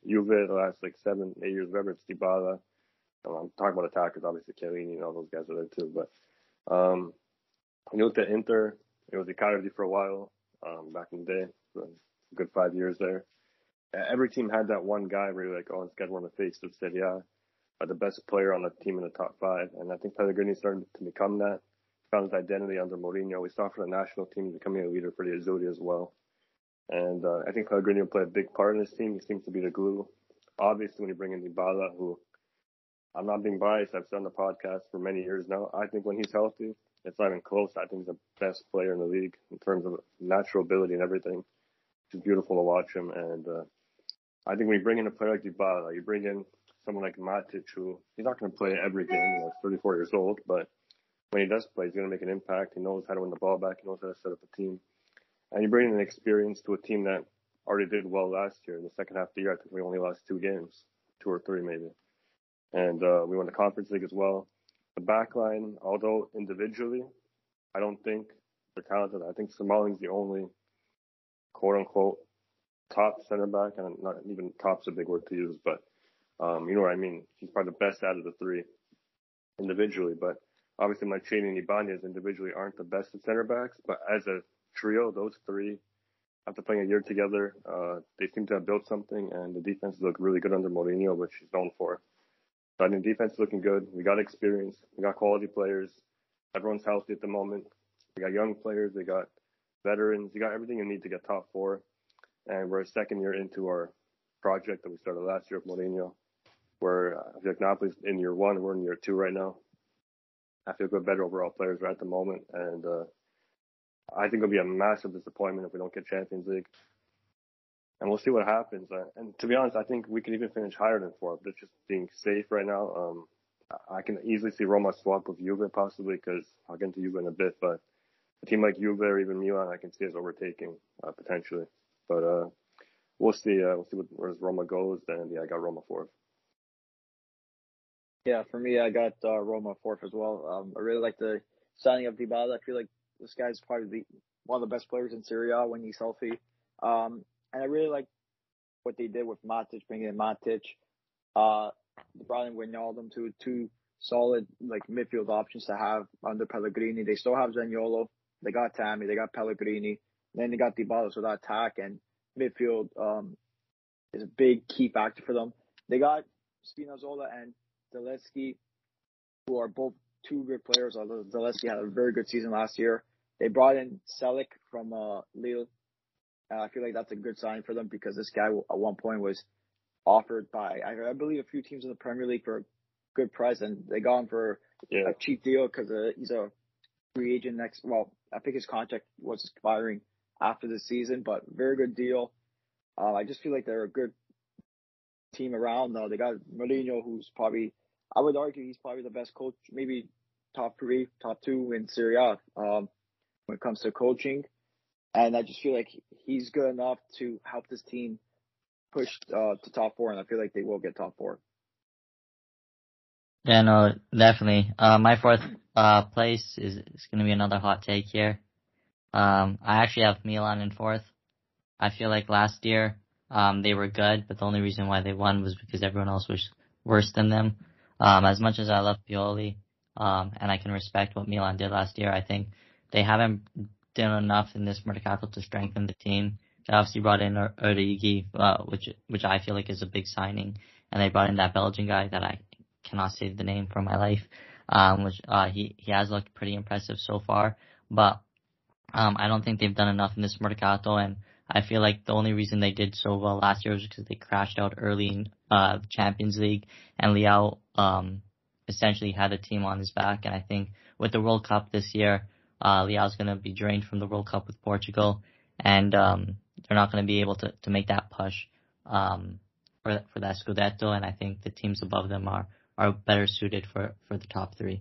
Juve the last like seven, eight years, whatever, it's Dybala. Um, I'm talking about attackers, obviously Chiellini and all those guys are there too. But um, you know, with the Inter, it was Icardi for a while um, back in the day, so a good five years there. Every team had that one guy where you're like, oh, this guy's one of the face of Serie A, uh, the best player on the team in the top five. And I think Pellegrini started to become that. Found his identity under Mourinho. We saw for the national team becoming a leader for the Azzurri as well. And uh, I think Pellegrini will play a big part in this team. He seems to be the glue. Obviously, when you bring in Dybala, who I'm not being biased, I've said on the podcast for many years now, I think when he's healthy, it's not even close. I think he's the best player in the league in terms of natural ability and everything. It's beautiful to watch him. And uh, I think when you bring in a player like Dybala, you bring in someone like Matic, who he's not going to play every game. You know, he's thirty-four years old, but when he does play, he's going to make an impact. He knows how to win the ball back. He knows how to set up a team. And you bring in an experience to a team that already did well last year. In the second half of the year, I think we only lost two games, two or three maybe. And uh, we won the Conference League as well. The back line, although individually, I don't think they're talented. I think Smalling's the only quote-unquote top center back, and not even top's a big word to use, but um, you know what I mean. He's probably the best out of the three individually, but obviously Mancini and Ibanez individually aren't the best at center backs, but as a trio, those three, after playing a year together, uh, they seem to have built something, and the defense look really good under Mourinho, which he's known for. So I think defense is looking good. We got experience. We got quality players. Everyone's healthy at the moment. We got young players. We got veterans. You got everything you need to get top four. And we're a second year into our project that we started last year with Mourinho, where I feel like Napoli's in year one. We're in year two right now. I feel good, better overall players right at the moment. And uh, I think it'll be a massive disappointment if we don't get Champions League. And we'll see what happens. Uh, and to be honest, I think we could even finish higher than fourth. But just being safe right now, um, I can easily see Roma swap with Juve possibly, because I'll get into Juve in a bit. But a team like Juve or even Milan, I can see as overtaking uh, potentially. But uh, we'll see. Uh, we'll see what, where Roma goes. And yeah, I got Roma fourth. Yeah, for me, I got uh, Roma fourth as well. Um, I really like the signing of Dybala. I feel like this guy's probably the, one of the best players in Serie A when he's healthy. Um, and I really like what they did with Matic, bringing in Matic. Uh, they brought in Wijnaldum, two two solid like midfield options to have under Pellegrini. They still have Zaniolo. They got Tammy. They got Pellegrini. Then they got Dybala, so that attack and midfield um, is a big key factor for them. They got Spinazzola and Zalewski, who are both two good players, although Zalewski had a very good season last year. They brought in Selic from uh, Lille. Uh, I feel like that's a good sign for them, because this guy at one point was offered by, I, I believe, a few teams in the Premier League for a good price, and they got him for yeah. a cheap deal because uh, he's a free agent next. Well, I think his contract was expiring after the season, but very good deal. Uh, I just feel like they're a good team around now. They got Mourinho, who's probably, I would argue, he's probably the best coach, maybe top three, top two in Serie A um, when it comes to coaching. And I just feel like he's good enough to help this team push uh, to top four, and I feel like they will get top four. Yeah, no, definitely. Uh, my fourth uh, place is, is going to be another hot take here. Um, I actually have Milan in fourth. I feel like last year um, they were good, but the only reason why they won was because everyone else was worse than them. Um, as much as I love Pioli, um, and I can respect what Milan did last year, I think they haven't done enough in this Mercato to strengthen the team. They obviously brought in Origi, uh, which which I feel like is a big signing, and they brought in that Belgian guy that I cannot say the name for my life, um, which uh, he he has looked pretty impressive so far, but um, I don't think they've done enough in this Mercato, and I feel like the only reason they did so well last year was because they crashed out early in uh, the Champions League, and Leao um, essentially had a team on his back. And I think with the World Cup this year, uh, Leao's going to be drained from the World Cup with Portugal, and um, they're not going to be able to, to make that push um, for for that Scudetto. And I think the teams above them are, are better suited for, for the top three.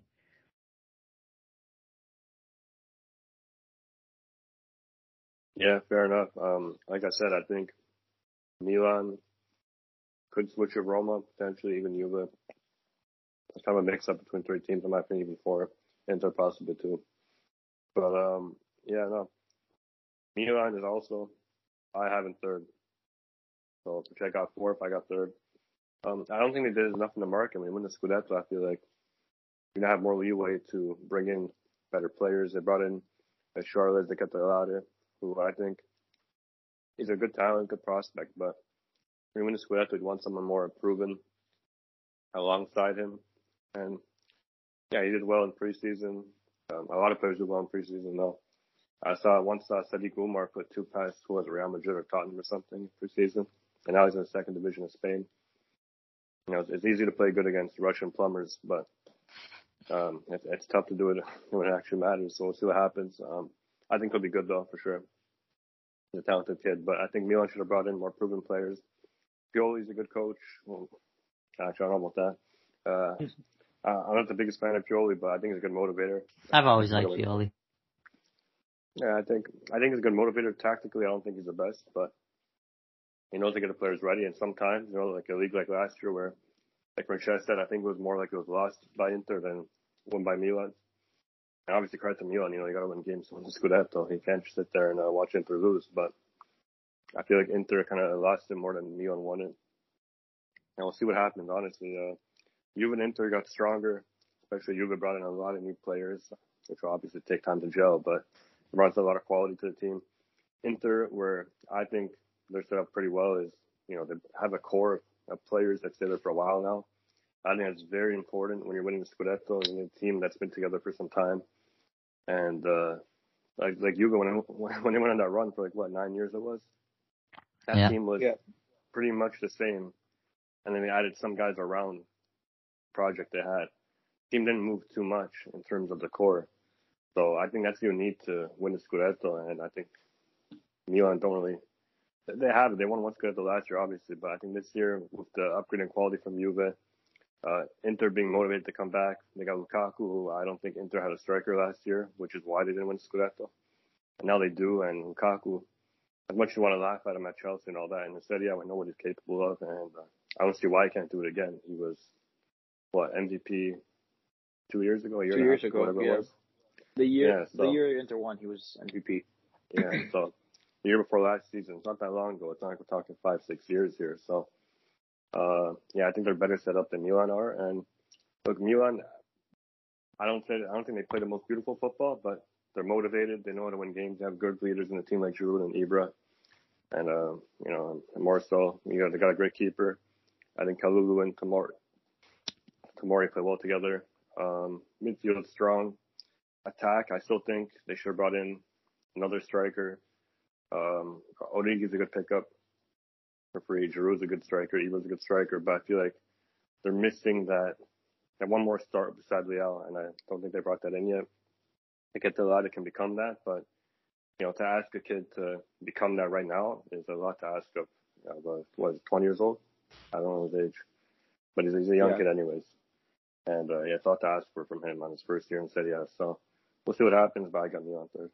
Yeah, fair enough. Um, like I said, I think Milan could switch with Roma, potentially even Juve. It's kind of a mix-up between three teams. I might think even four. Inter possibly too. But, um, yeah, no. Milan is also, I have in third. So which I got fourth, I got third. Um, I don't think they did enough in the market. When they win the Scudetto, I feel like you're gonna have more leeway to bring in better players. They brought in uh, Charles de Catalare, who I think is a good talent, good prospect, but when you win the Scudetto, you'd want someone more proven alongside him. And yeah, he did well in preseason. Um, a lot of players do well in preseason, though. I saw once saw Sadiq Umar put two past who was Real Madrid or Tottenham or something preseason, and now he's in the second division of Spain. You know, it's, it's easy to play good against Russian plumbers, but um, it, it's tough to do it when it actually matters. So we'll see what happens. Um, I think he'll be good though, for sure. He's a talented kid, but I think Milan should have brought in more proven players. Pioli's a good coach. Well, actually, I don't know about that. Uh, Uh, I'm not the biggest fan of Pioli, but I think he's a good motivator. I've always liked Pioli. Yeah, I think I think he's a good motivator tactically. I don't think he's the best, but he knows to get the players ready. And sometimes, you know, like a league like last year where, like Francesca said, I think it was more like it was lost by Inter than won by Milan. And obviously, credit to Milan. You know, you got to win games to win the Scudetto. He can't just sit there and uh, watch Inter lose. But I feel like Inter kind of lost it more than Milan won it. And we'll see what happens. Honestly. Uh, Juve and Inter got stronger, especially Juve brought in a lot of new players, which will obviously take time to gel, but it brought a lot of quality to the team. Inter, where I think they're set up pretty well, is, you know, they have a core of players that stay there for a while now. I think that's very important when you're winning the Scudetto and a team that's been together for some time. And, uh, like, like Juve, when, when they went on that run for like, what, nine years it was? That yeah. team was yeah. pretty much the same. And then they added some guys around project they had. Team didn't move too much in terms of the core. So I think that's what you need to win the Scudetto, and I think Milan don't really, they have it. They won one Scudetto last year, obviously, but I think this year with the upgrade in quality from Juve, uh, Inter being motivated to come back, they got Lukaku, who I don't think Inter had a striker last year, which is why they didn't win Scudetto. And now they do, and Lukaku, as much as you want to laugh at him at Chelsea and all that, in the Serie A, we know what he's capable of, and uh, I don't see why he can't do it again. He was what, M V P two years ago, a year two and years a half, ago, whatever yeah. it was. The year, yeah, so, the year Inter won, he was M V P. Yeah, so the year before last season, it's not that long ago. It's not like we're talking five, six years here. So, uh, yeah, I think they're better set up than Milan are. And look, Milan, I don't say, I don't think they play the most beautiful football, but they're motivated. They know how to win games. They have good leaders in the team like Giroud and Ibra, and uh, you know, and more so, you know, they got a great keeper. I think Kalulu and Tomori. Tomori play well together. Um, midfield strong. Attack, I still think they should have brought in another striker. Um, Origi's a good pickup for free. Giroud's a good striker. Ibra's a good striker, but I feel like they're missing that, that one more start beside Leao, and I don't think they brought that in yet. I get a lot, it can become that, but you know, to ask a kid to become that right now is a lot to ask of, uh, what, twenty years old? I don't know his age, but he's, he's a young yeah. kid anyways. And, uh, yeah, it's a lot to ask for from him on his first year in Serie A. So we'll see what happens, but I got Milan third.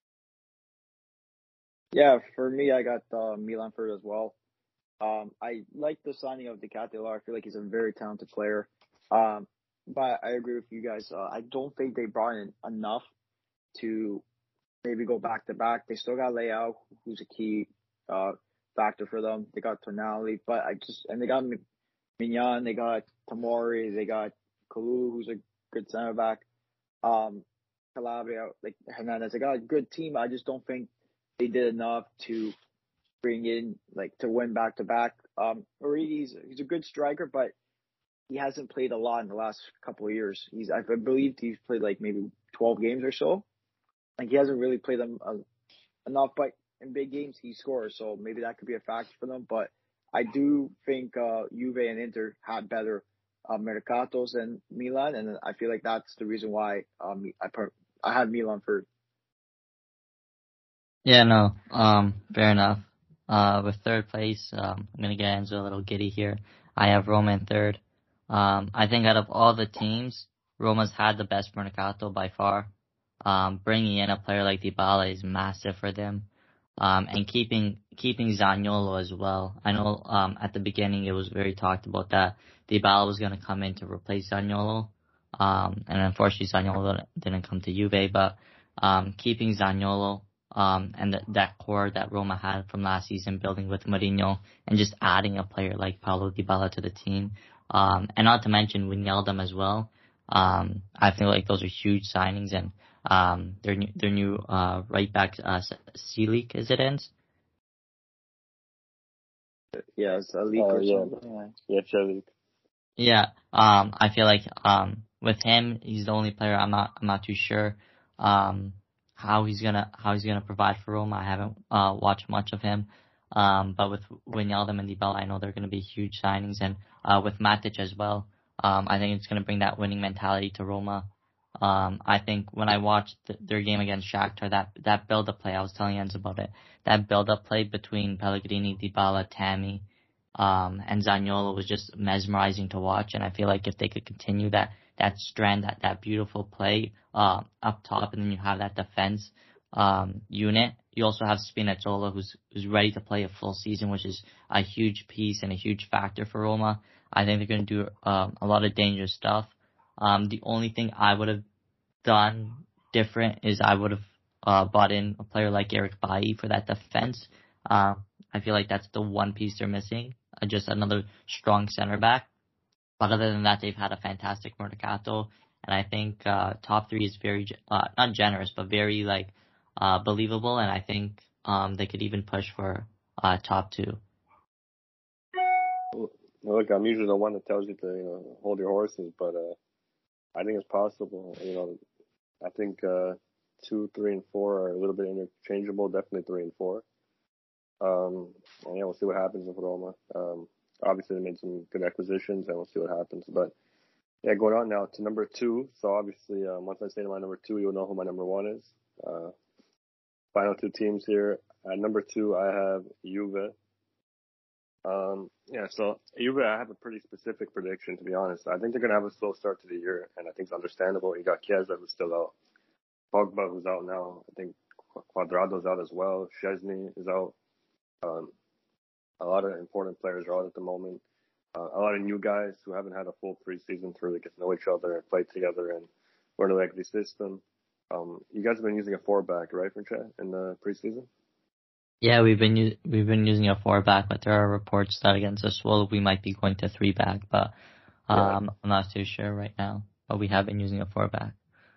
Yeah, for me, I got uh, Milan third as well. Um, I like the signing of De Catalare. I feel like he's a very talented player. Um, but I agree with you guys. Uh, I don't think they brought in enough to maybe go back to back. They still got Leao, who's a key uh, factor for them. They got Tonali, but I just and they got Mignon, they got Tomori, they got Kalulu, who's a good center back. Um, Calabria, like Hernandez, they got a good team. I just don't think they did enough to bring in, like, to win back to back. Um, Origi's he's a good striker, but he hasn't played a lot in the last couple of years. He's, I believe, he's played like maybe twelve games or so. Like, he hasn't really played them uh, enough, but in big games he scores, so maybe that could be a factor for them. But I do think uh, Juve and Inter had better uh, Mercatos than Milan, and I feel like that's the reason why um, I per- I had Milan for. Yeah, no, um, fair enough. Uh, with third place, um, I'm gonna get Enzo a little giddy here. I have Roma in third. Um, I think out of all the teams, Roma's had the best Mercato by far. Um, bringing in a player like Dybala is massive for them. Um, and keeping, keeping Zaniolo as well. I know, um, at the beginning it was very talked about that Dybala was gonna come in to replace Zaniolo. Um, and unfortunately Zaniolo didn't come to Juve, but, um, keeping Zaniolo, um, and th- that core that Roma had from last season, building with Mourinho and just adding a player like Paulo Dybala to the team. Um, and not to mention Wijnaldum as well. Um, I feel like those are huge signings, and um, their new, their new uh, right back, uh, Selic, is it ends? Yeah, it's a leak Uh, or yeah, something. yeah, Chelsea. Yeah, um, I feel like um, with him, he's the only player I'm not I'm not too sure um, how he's gonna how he's gonna provide for Roma. I haven't uh, watched much of him, um, but with Wijnaldum and Dybala, I know they're gonna be huge signings, and uh, with Matic as well. Um, I think it's gonna bring that winning mentality to Roma. Um, I think when I watched th- their game against Shakhtar, that that build up play, I was telling Jens about it. That build up play between Pellegrini, Dybala, Tammy. Um, and Zaniolo was just mesmerizing to watch, and I feel like if they could continue that that strand, that that beautiful play uh, up top, and then you have that defense um, unit. You also have Spinazzola, who's who's ready to play a full season, which is a huge piece and a huge factor for Roma. I think they're going to do um, a lot of dangerous stuff. Um, the only thing I would have done different is I would have uh, bought in a player like Eric Bailly for that defense. Uh, I feel like that's the one piece they're missing, uh, just another strong center back. But other than that, they've had a fantastic mercato, and I think uh, top three is very uh, not generous, but very like uh, believable, and I think um, they could even push for uh, top two. Look, I'm usually the one that tells you to, you know, hold your horses, but uh, I think it's possible. You know, I think uh, two, three, and four are a little bit interchangeable. Definitely three and four. Um, and yeah, we'll see what happens with Roma. Um, obviously, they made some good acquisitions, and we'll see what happens. But yeah, going on now to number two. So obviously, um, once I say to my number two, you'll know who my number one is. Uh, final two teams here. At number two, I have Juve. Um, yeah, so Juve, I have a pretty specific prediction, to be honest. I think they're going to have a slow start to the year, and I think it's understandable. You got Chiesa, who's still out. Pogba, who's out now. I think Cuadrado's out as well. Szczesny is out. Um, a lot of important players are out at the moment. Uh, a lot of new guys who haven't had a full preseason to really get to know each other and play together and learn like the system. Um, you guys have been using a four back, right, Franchette, in the preseason? Yeah, we've been u- we've been using a four back, but there are reports that against Sassuolo we might be going to three back, but um, yeah. I'm not too sure right now. But we have been using a four back.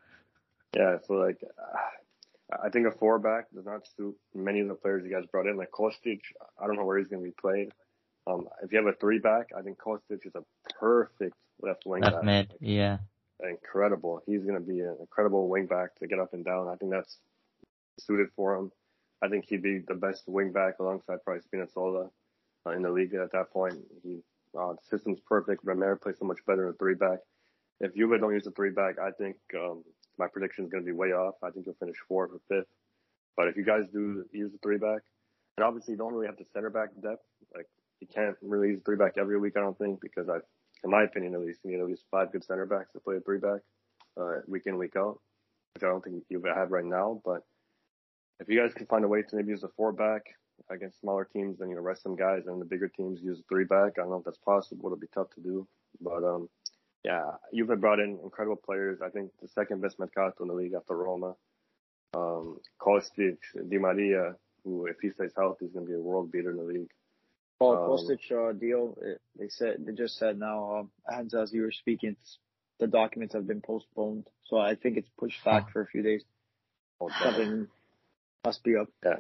Yeah, so like, uh, I think a four back does not suit many of the players you guys brought in. Like Kostic, I don't know where he's going to be played. Um, if you have a three back, I think Kostic is a perfect left wing left back. mid, like, yeah. Incredible. He's going to be an incredible wing back to get up and down. I think that's suited for him. I think he'd be the best wing back alongside probably Spinazzola uh, in the league at that point. He, uh, the system's perfect. Remer plays so much better in a three back. If Juve don't use a three back, I think um, my prediction is going to be way off. I think you'll finish fourth or fifth. But if you guys do use the three back, and obviously you don't really have the center back depth. Like you can't really use three back every week, I don't think, because I, in my opinion at least, you need at least five good center backs to play a three back uh, week in, week out, which I don't think you have right now. But if you guys can find a way to maybe use a four back against smaller teams, then you know rest some guys, and the bigger teams use a three back. I don't know if that's possible. It'll be tough to do, but um, yeah, you've brought in incredible players. I think the second best mercato in the league after Roma. Um, Kostic, Di Maria, who if he stays healthy is going to be a world beater in the league. Oh, um, Kostic uh, deal. It, they said they just said now. Um, and as you were speaking, the documents have been postponed, so I think it's pushed back huh. for a few days. Oh, Something must be up. Yeah.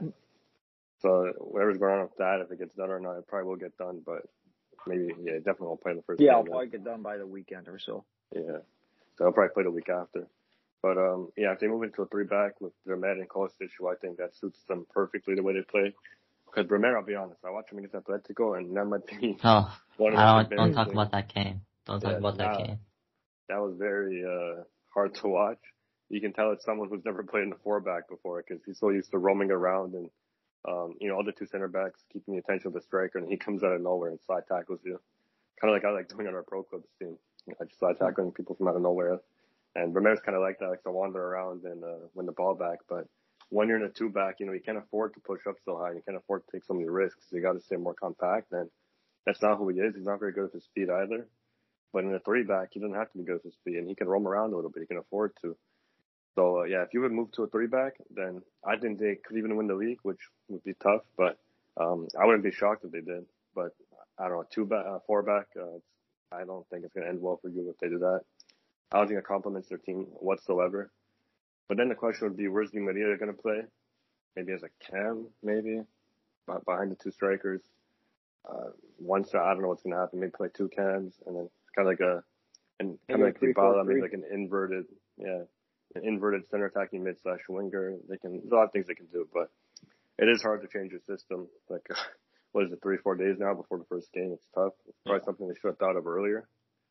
So whatever's going on with that, if it gets done or not, it probably will get done. But maybe, yeah, definitely won't play in the first. Yeah, game, I'll probably right? get done by the weekend or so. Yeah, so I'll probably play the week after. But um, yeah, if they move into a three back with Bremer and Kostic, who I think that suits them perfectly the way they play. Because Bremer, I'll be honest, I watched him against Atletico, and that might be oh, one of I don't, don't talk about that game. Don't talk yeah, about that nah, game. That was very uh, hard to watch. You can tell it's someone who's never played in the four back before because he's so used to roaming around and um, you know, other two center backs keeping the attention of the striker, and he comes out of nowhere and slide tackles you. Kind of like I like doing on our pro clubs team. You know, I just slide tackling people from out of nowhere. And Bremer's kind of like that, likes to wander around and uh, win the ball back. But when you're in a two back, you know, you can't afford to push up so high. You can't afford to take so many risks. You got to stay more compact. And that's not who he is. He's not very good with his speed either. But in a three back, he doesn't have to be good with his speed, and he can roam around a little bit. He can afford to. So uh, yeah, if you would move to a three back, then I think they could even win the league, which would be tough. But um, I wouldn't be shocked if they did. But I don't know, two back, uh, four back. Uh, I don't think it's going to end well for you if they do that. I don't think it complements their team whatsoever. But then the question would be, where's Di Maria going to play? Maybe as a cam, maybe behind the two strikers. Uh, one side, I don't know what's going to happen. Maybe play two cams, and then kind of like a, and kind of like Dybala, maybe like an inverted, yeah, an inverted center attacking mid slash winger. They can, there's a lot of things they can do, but it is hard to change your system. Like, what is it, three, four days now before the first game? It's tough. It's probably yeah. something they should have thought of earlier.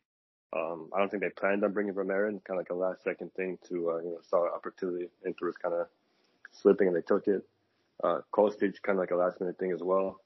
Um, I don't think they planned on bringing Vermeeren, kind of like a last second thing to, uh, you know, saw an opportunity. Inter was kind of slipping and they took it. Uh, Kostic, kind of like a last minute thing as well.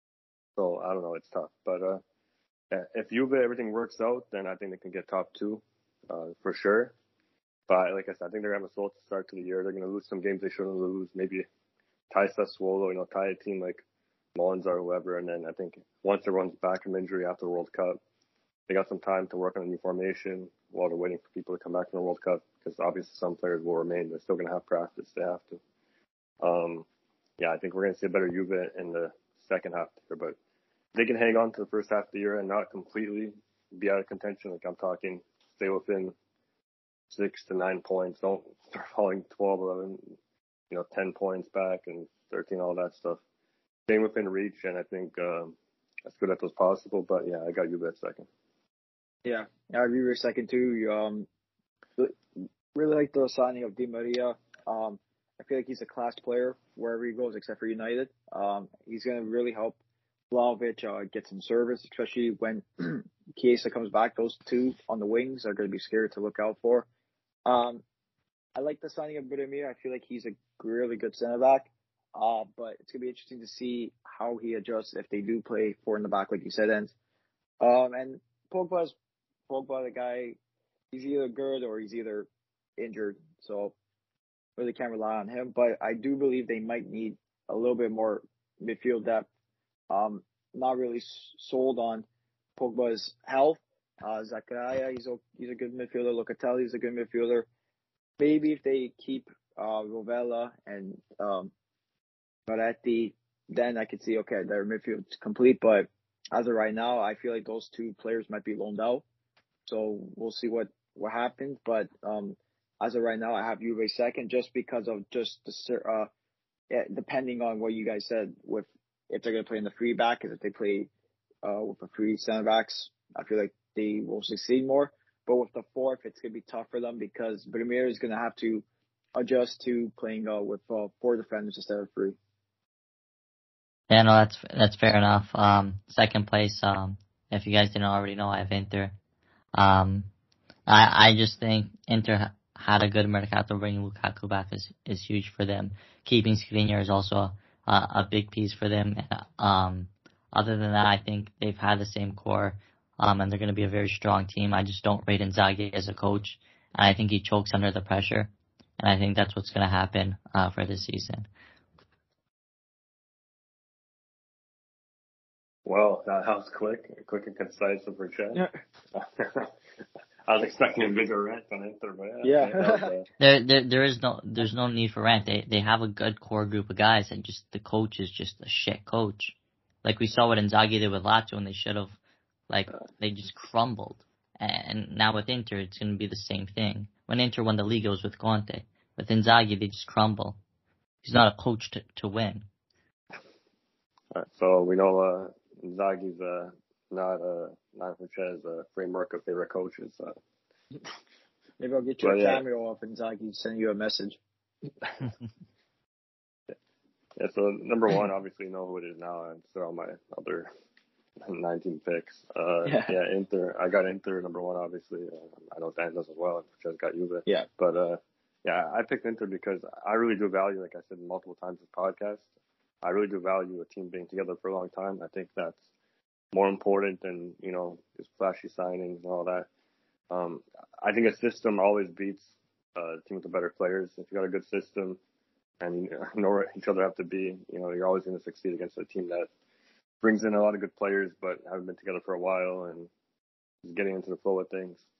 So I don't know, it's tough. But, uh, yeah, if Juve, everything works out, then I think they can get top two, uh, for sure. But like I said, I think they're going to have a slow start to the year. They're going to lose some games they shouldn't lose. Maybe tie Sassuolo, you know, tie a team like Monza or whoever. And then I think once everyone's back from injury after the World Cup, they got some time to work on a new formation while they're waiting for people to come back from the World Cup, because obviously some players will remain. They're still going to have practice. They have to. Um, yeah, I think we're going to see a better Juve in the second half here, but they can hang on to the first half of the year and not completely be out of contention. Like I'm talking, stay within six to nine points. Don't start falling twelve, eleven, you know, ten points back and thirteen, all that stuff. Staying within reach, and I think um, as good as possible. But yeah, I got Juve at second. Yeah, I agree with second too. Um, really like the signing of Di Maria. Um, I feel like he's a class player wherever he goes, except for United. Um, he's going to really help Vlahovic uh, get some service, especially when Chiesa comes back. Those two on the wings are going to be scary to look out for. Um, I like the signing of Budimir. I feel like he's a really good center back. Uh, but it's going to be interesting to see how he adjusts if they do play four in the back, like you said, and um, and Pogba's Pogba, the guy, he's either good or he's either injured, so really can't rely on him. But I do believe they might need a little bit more midfield depth. Um, not really sold on Pogba's health. Uh, Zakaria, he's a he's a good midfielder. Locatelli's a good midfielder. Maybe if they keep uh, Rovella and um, Moretti, then I could see okay, their midfield's complete. But as of right now, I feel like those two players might be loaned out. So we'll see what, what happens. But um, as of right now, I have Juve second just because of just the uh, yeah, depending on what you guys said with if they're going to play in the free back, because if they play uh, with the free center backs, I feel like they will succeed more. But with the fourth, it's going to be tough for them because Budimir is going to have to adjust to playing uh, with uh, four defenders instead of three. Yeah, no, that's that's fair enough. Um, second place, um, if you guys didn't already know, I have Inter. Um, I I just think Inter had a good Mercato. Bringing Lukaku back is is huge for them. Keeping Skriniar is also a, a big piece for them. Um, other than that, I think they've had the same core, um, and they're going to be a very strong team. I just don't rate Inzaghi as a coach, and I think he chokes under the pressure, and I think that's what's going to happen uh, for this season. Well, that was quick, quick and concise of Richard. Yeah. I was expecting a bigger rant on Inter, but yeah. yeah. Was, uh... there, there, there is no, there's no need for rant. They, they have a good core group of guys, and just the coach is just a shit coach. Like we saw what Inzaghi did with Lazio, and they should have, like, they just crumbled. And now with Inter, it's going to be the same thing. When Inter won the league, it was with Conte. With Inzaghi, they just crumble. He's not a coach to, to win. All right, so we know uh, Inzaghi's uh, not uh, not Richard's uh, framework of favorite coaches. Uh. Maybe I'll get you but, a yeah. cameo off Inzaghi, send you a message. Yeah, so number one, obviously you know who it is now. And so all my other nineteen picks. Uh, yeah. yeah, Inter. I got Inter number one, obviously. Uh, I know Dan does as well. Just got Juve. Yeah. But uh, yeah, I picked Inter because I really do value, like I said multiple times in this podcast, I really do value a team being together for a long time. I think that's more important than, you know, just flashy signings and all that. Um, I think a system always beats uh, a team with the better players. If you got a good system and you know where each other have to be, you know, you're always going to succeed against a team that brings in a lot of good players but haven't been together for a while and is getting into the flow of things.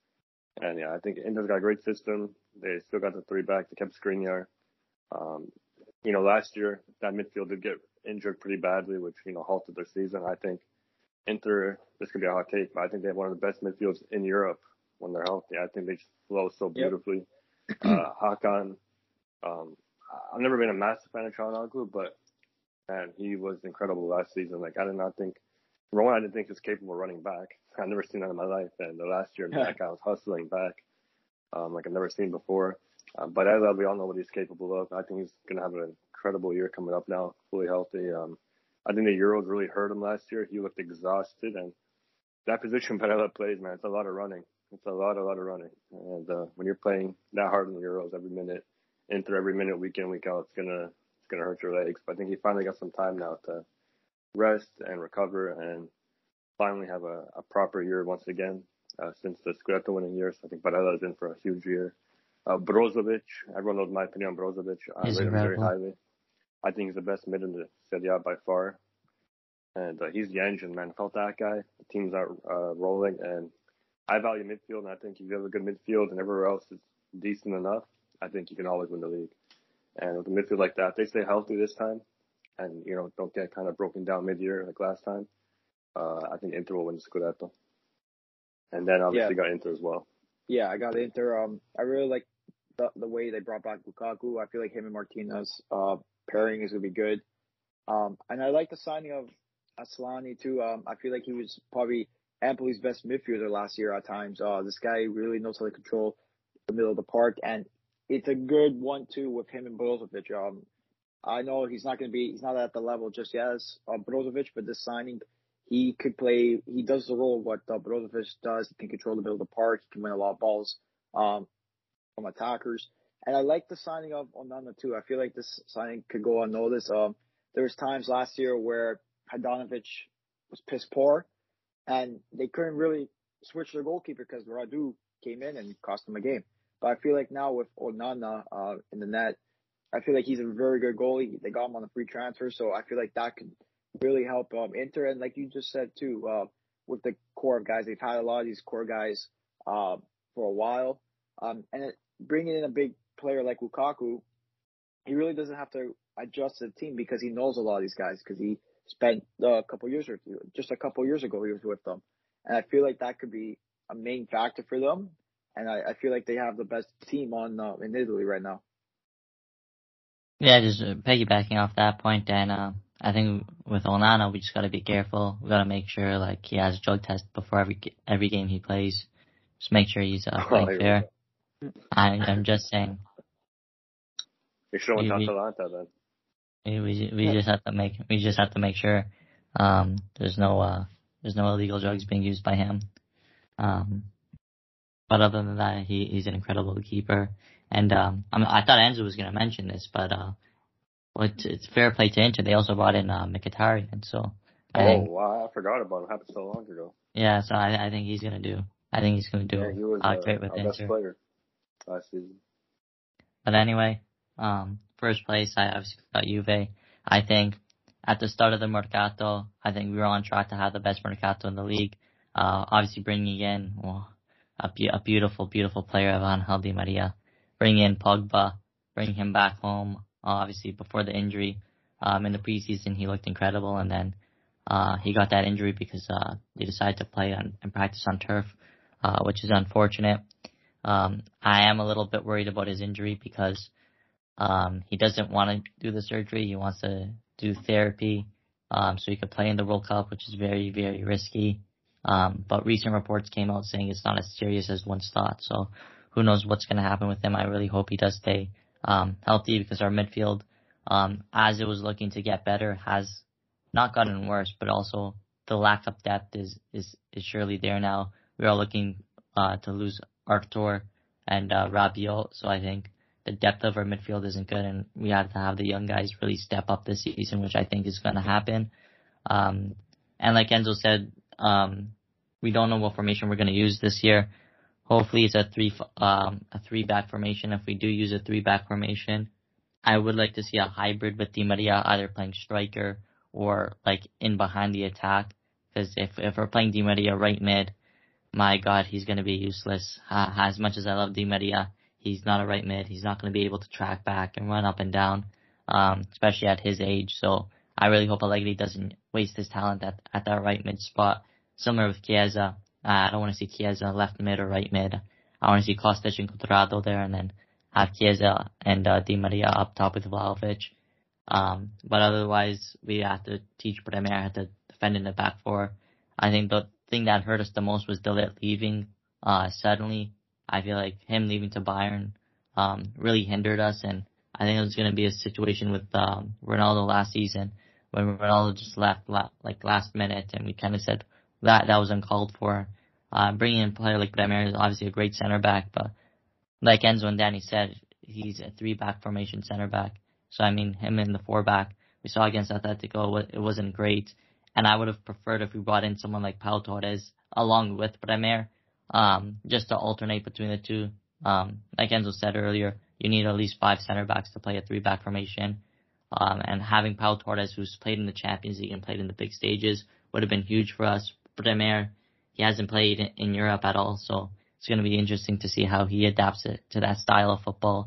And yeah, I think Inter's got a great system. They still got the three back. They kept Skriniar. Um, you know, last year that midfield did get injured pretty badly, which, you know, halted their season. I think Inter, this could be a hot take, but I think they have one of the best midfields in Europe when they're healthy. I think they just flow so beautifully. Yep. uh, Hakan, um, I've never been a massive fan of Çalhanoğlu, but man, he was incredible last season. Like, I did not think, for one, I didn't think he was capable of running back. I've never seen that in my life. And the last year, that guy was hustling back, um, like I've never seen before. Um, but as we all know what he's capable of, I think he's going to have an incredible year coming up now, fully healthy. Um, I think the Euros really hurt him last year. He looked exhausted, and that position Barella plays, man, it's a lot of running. It's a lot, a lot of running. And uh, when you're playing that hard in the Euros every minute, Inter every minute, week in, week out, it's gonna it's gonna hurt your legs. But I think he finally got some time now to rest and recover and finally have a, a proper year once again uh, since the Scudetto winning year. So I think Barella is in for a huge year. Uh, Brozovic, everyone knows my opinion on Brozovic. I rate him very highly. I think he's the best mid in the Serie A by far. And uh, he's the engine, man. Without that guy, the team's not uh, rolling. And I value midfield, and I think if you have a good midfield and everywhere else is decent enough, I think you can always win the league. And with a midfield like that, if they stay healthy this time and, you know, don't get kind of broken down mid-year like last time, uh, I think Inter will win the Scudetto. And then obviously yeah. got Inter as well. Yeah, I got Inter. Um, I really like the the way they brought back Lukaku. I feel like him and Martinez uh, pairing is going to be good. Um, and I like the signing of Asllani too. Um, I feel like he was probably Empoli's best midfielder last year at times. Uh, this guy really knows how to control the middle of the park, and it's a good one two with him and Brozovic. Um, I know he's not going to be, he's not at the level just yet as uh, Brozovic, but this signing, he could play, he does the role of what uh, Brozovic does. He can control the middle of the park. He can win a lot of balls um, from attackers. And I like the signing of Onana too. I feel like this signing could go unnoticed. Um, there was times last year where Handanovic was piss poor, and they couldn't really switch their goalkeeper because Radu came in and cost them a game. But I feel like now with Onana uh, in the net, I feel like he's a very good goalie. They got him on a free transfer, so I feel like that could really help um, Inter. And like you just said too, uh, with the core of guys, they've had a lot of these core guys uh, for a while. Um, and it, bringing in a big player like Lukaku, he really doesn't have to adjust to the team because he knows a lot of these guys because he spent uh, a couple years or two, just a couple years ago he was with them. And I feel like that could be a main factor for them. And I, I feel like they have the best team on uh, in Italy right now. Yeah, just piggybacking off that point, and uh, I think with Onana, we just got to be careful. We got to make sure like he has a drug test before every every game he plays. Just make sure he's uh, playing oh, fair. I, I'm just saying. You're showing Atalanta then. We we, we yeah. just have to make we just have to make sure um, there's no uh, there's no illegal drugs being used by him. Um, but other than that, he he's an incredible keeper. And um, I, mean, I thought Enzo was going to mention this, but uh, well, it's, it's fair play to Inter. They also brought in uh, Mkhitaryan, so I oh think, wow, I forgot about it. It happened so long ago. Yeah, so I, I think he's going to do. I think he's going to do yeah, he was, uh, uh, great with our Inter. Best player last season. But anyway, um, first place, I obviously got Juve. I think at the start of the Mercato, I think we were on track to have the best Mercato in the league. Uh, obviously bringing in well, a, be- a beautiful, beautiful player of Angel Di Maria. Bring in Pogba, bring him back home, uh, obviously before the injury. Um, in the preseason, he looked incredible, and then uh, he got that injury because uh, they decided to play on, and practice on turf, uh, which is unfortunate. Um, I am a little bit worried about his injury because um, he doesn't want to do the surgery. He wants to do therapy um, so he could play in the World Cup, which is very, very risky. Um, but recent reports came out saying it's not as serious as once thought, so who knows what's going to happen with him. I really hope he does stay um, healthy because our midfield, um, as it was looking to get better, has not gotten worse, but also the lack of depth is, is, is surely there now. We are looking uh, to lose Artur and uh, Rabiot, so I think the depth of our midfield isn't good, and we have to have the young guys really step up this season, which I think is going to happen. Um, and like Enzo said, um, we don't know what formation we're going to use this year. Hopefully it's a three, um, a three back formation. If we do use a three back formation, I would like to see a hybrid with Di Maria either playing striker or like in behind the attack. Because if, if we're playing Di Maria right mid, my God, he's going to be useless. Uh, as much as I love Di Maria, he's not a right mid. He's not going to be able to track back and run up and down, um, especially at his age. So I really hope Allegri doesn't waste his talent at, at that right mid spot. Similar with Chiesa. Uh, I don't want to see Chiesa left mid or right mid. I want to see Kostic and Cuadrado there, and then have Chiesa and uh, Di Maria up top with Vlahovic. Um, but otherwise, we have to teach Bremer how to defend in the back four. I think the thing that hurt us the most was De Ligt leaving uh, suddenly. I feel like him leaving to Bayern um, really hindered us, and I think it was going to be a situation with um, Ronaldo last season when Ronaldo just left la- like last minute, and we kind of said that that was uncalled for. Uh, bringing in a player like Bremer is obviously a great center back, but like Enzo and Danny said, he's a three-back formation center back. So, I mean, him in the four-back, we saw against Atletico, it wasn't great. And I would have preferred if we brought in someone like Pau Torres along with Bremer, um, just to alternate between the two. Um, like Enzo said earlier, you need at least five center backs to play a three-back formation. Um, and having Pau Torres, who's played in the Champions League and played in the big stages, would have been huge for us. Bremer, he hasn't played in Europe at all, so it's going to be interesting to see how he adapts it to that style of football.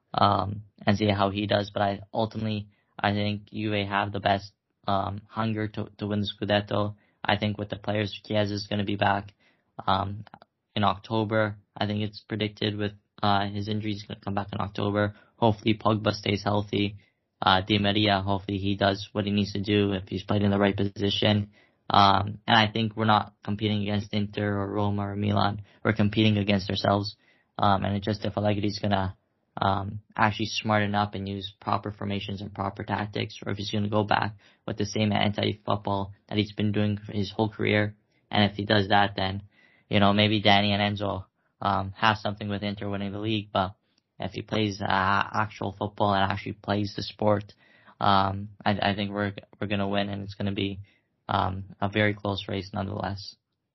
Um, and see how he does. But I ultimately, I think Juve have the best um, hunger to, to win the Scudetto. I think with the players, Chiesa is going to be back um, in October. I think it's predicted with uh, his injuries going to come back in October. Hopefully Pogba stays healthy. Uh, Di Maria, hopefully he does what he needs to do if he's played in the right position. Um, and I think we're not competing against Inter or Roma or Milan. We're competing against ourselves. Um, and it's just if Allegri's going to Um, actually smarten up and use proper formations and proper tactics, or if he's going to go back with the same anti-football that he's been doing for his whole career. And if he does that, then, you know, maybe Danny and Enzo um, have something with Inter winning the league. But if he plays uh, actual football and actually plays the sport, um, I, I think we're we're going to win, and it's going to be um, a very close race nonetheless.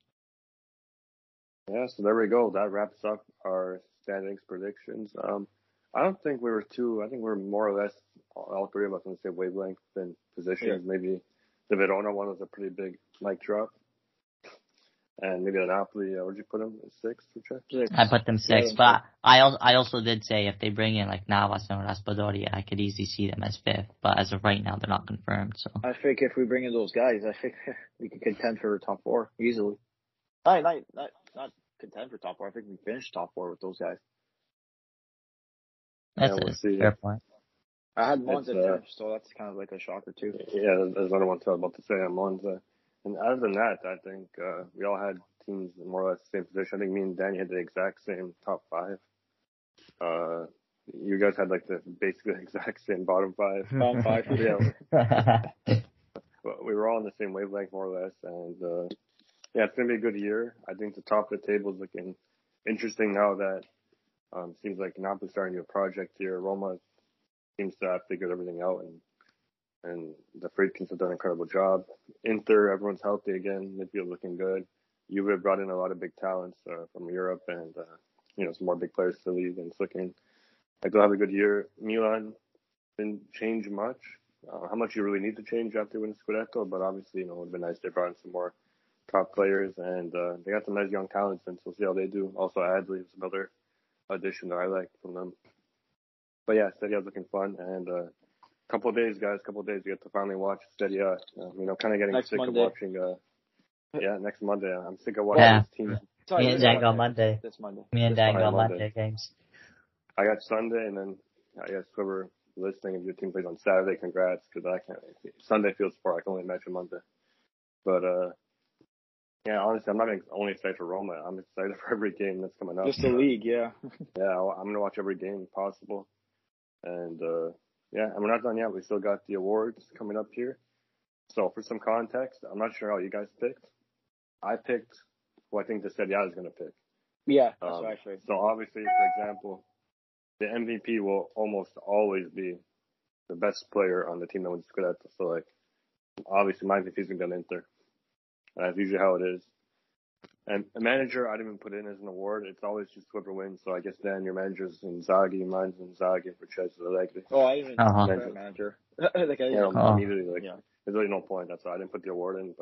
Yeah, so there we go. That wraps up our standings predictions. Um, I don't think we were too, I think we were more or less, all three of us on the same wavelength in positions. Yeah. Maybe the Verona one was a pretty big mic drop. And maybe the Napoli, uh, where'd you put them? Six, six? I put them six, yeah, but I also, I also did say if they bring in like Navas and Raspadori, I could easily see them as fifth. But as of right now, they're not confirmed. So I think if we bring in those guys, I think we could contend for top four easily. Not, not, not, not contend for top four. I think we finished top four with those guys. That's yeah, we'll a fair point. I had Monza uh, finish, so that's kind of like a shocker too. Yeah, there's another one I was about to say on Monza. And other than that, I think uh, we all had teams in more or less the same position. I think me and Danny had the exact same top five. Uh, you guys had like the basically the exact same bottom five. Bottom five, yeah. But we were all on the same wavelength more or less, and uh, yeah, it's gonna be a good year. I think the top of the table is looking interesting now that. Um, seems like Napoli's starting a project here. Roma seems to have figured everything out, and and the Friedkins have done an incredible job. Inter, everyone's healthy again. Midfield looking good. Juve brought in a lot of big talents uh, from Europe, and uh, you know some more big players to the league, and it's looking like they'll have a good year. Milan didn't change much. Uh, how much you really need to change after winning Scudetto, but obviously you know it would have been nice they brought in some more top players, and uh, they got some nice young talents, and so we'll see how they do. Also, Adli is another addition that I like from them. But yeah, Serie A is looking fun, and a uh, couple of days, guys, couple of days, we get to finally watch Serie A. Uh, you know, kind of getting next sick Monday. of watching. Uh, yeah, next Monday. I'm sick of watching yeah. this team. Me and Dan go Monday. This Monday. Me and Dan go Monday. Monday games. I got Sunday, and then I guess whoever listening, if your team plays on Saturday, congrats, because I can't. Sunday feels poor. I can only imagine Monday. But uh. Yeah, honestly, I'm not only excited for Roma. I'm excited for every game that's coming up. Just the league, yeah. yeah, I'm going to watch every game possible. And, uh, yeah, and we're not done yet. We still got the awards coming up here. So, for some context, I'm not sure how you guys picked. I picked who I think the Serie A is going to pick. Yeah, that's um, actually. So, obviously, for example, the M V P will almost always be the best player on the team that wins Scudetto. So, like, obviously, my M V P is going to be on Inter. That's usually how it is. And a manager, I didn't even put in as an award. It's always just whoever wins. So I guess Dan, your manager's Inzaghi, mine's Inzaghi for Cesare Allegri. Oh, I didn't uh-huh. put a manager. like, I, you know, oh. immediately, like, yeah. There's really no point. That's why I didn't put the award in. But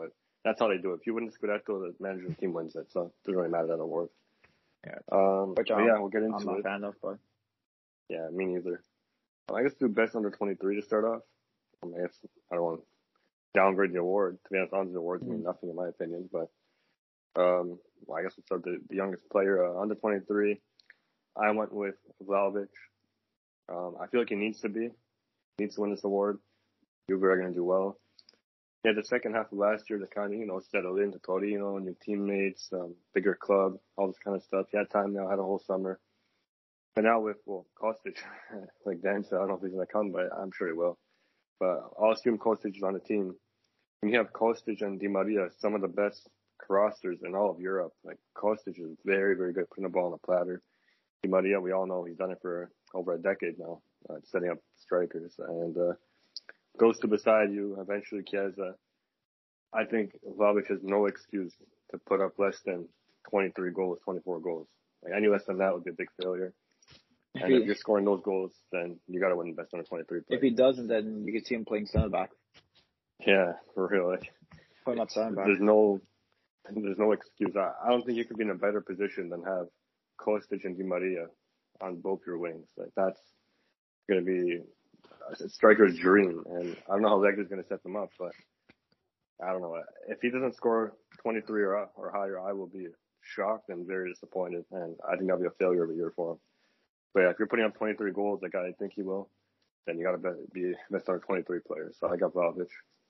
that's how they do it. If you win the Scudetto, the manager of the team wins it. So it doesn't really matter that award. Yeah. Um, Which but I'm, yeah, we'll get into I'm not it. a fan of, but Yeah, me neither. I guess do best under twenty-three to start off. I mean, it's, I don't want to downgrade the award. To be honest, honestly, the awards mean nothing in my opinion. But um, well, I guess we'll start the, the youngest player uh, under twenty-three. I went with Vlahovic. Um, I feel like he needs to be. He needs to win this award. Juve are going to do well. Yeah, the second half of last year to kind of, you know, settle into Torino, new teammates, um, bigger club, all this kind of stuff. He had time now, had a whole summer. But now with, well, Kostic, like Dan said, I don't know if he's going to come, but I'm sure he will. But I'll assume Kostic is on the team. When you have Kostic and Di Maria, some of the best crossers in all of Europe. Like, Kostic is very, very good putting the ball on a platter. Di Maria, we all know he's done it for over a decade now, uh, setting up strikers. And uh, goes to beside you, eventually Chiesa. I think Vlahovic has no excuse to put up less than twenty-three goals, twenty-four goals. Like, any less than that would be a big failure. And if, he, if you're scoring those goals, then you got to win the best under twenty-three player. If he doesn't, then you can see him playing center back. Yeah, for real. Like, Put him at center back. There's no, there's no excuse. I, I don't think you could be in a better position than have Kostic and Di Maria on both your wings. Like, that's going to be a striker's dream. And I don't know how Legger's going to set them up, but I don't know. If he doesn't score twenty-three or or higher, I will be shocked and very disappointed. And I think that'll be a failure of a year for him. But yeah, if you're putting up twenty-three goals, like I think he will, then you got to be best under twenty-three players. So I got Vlahovic.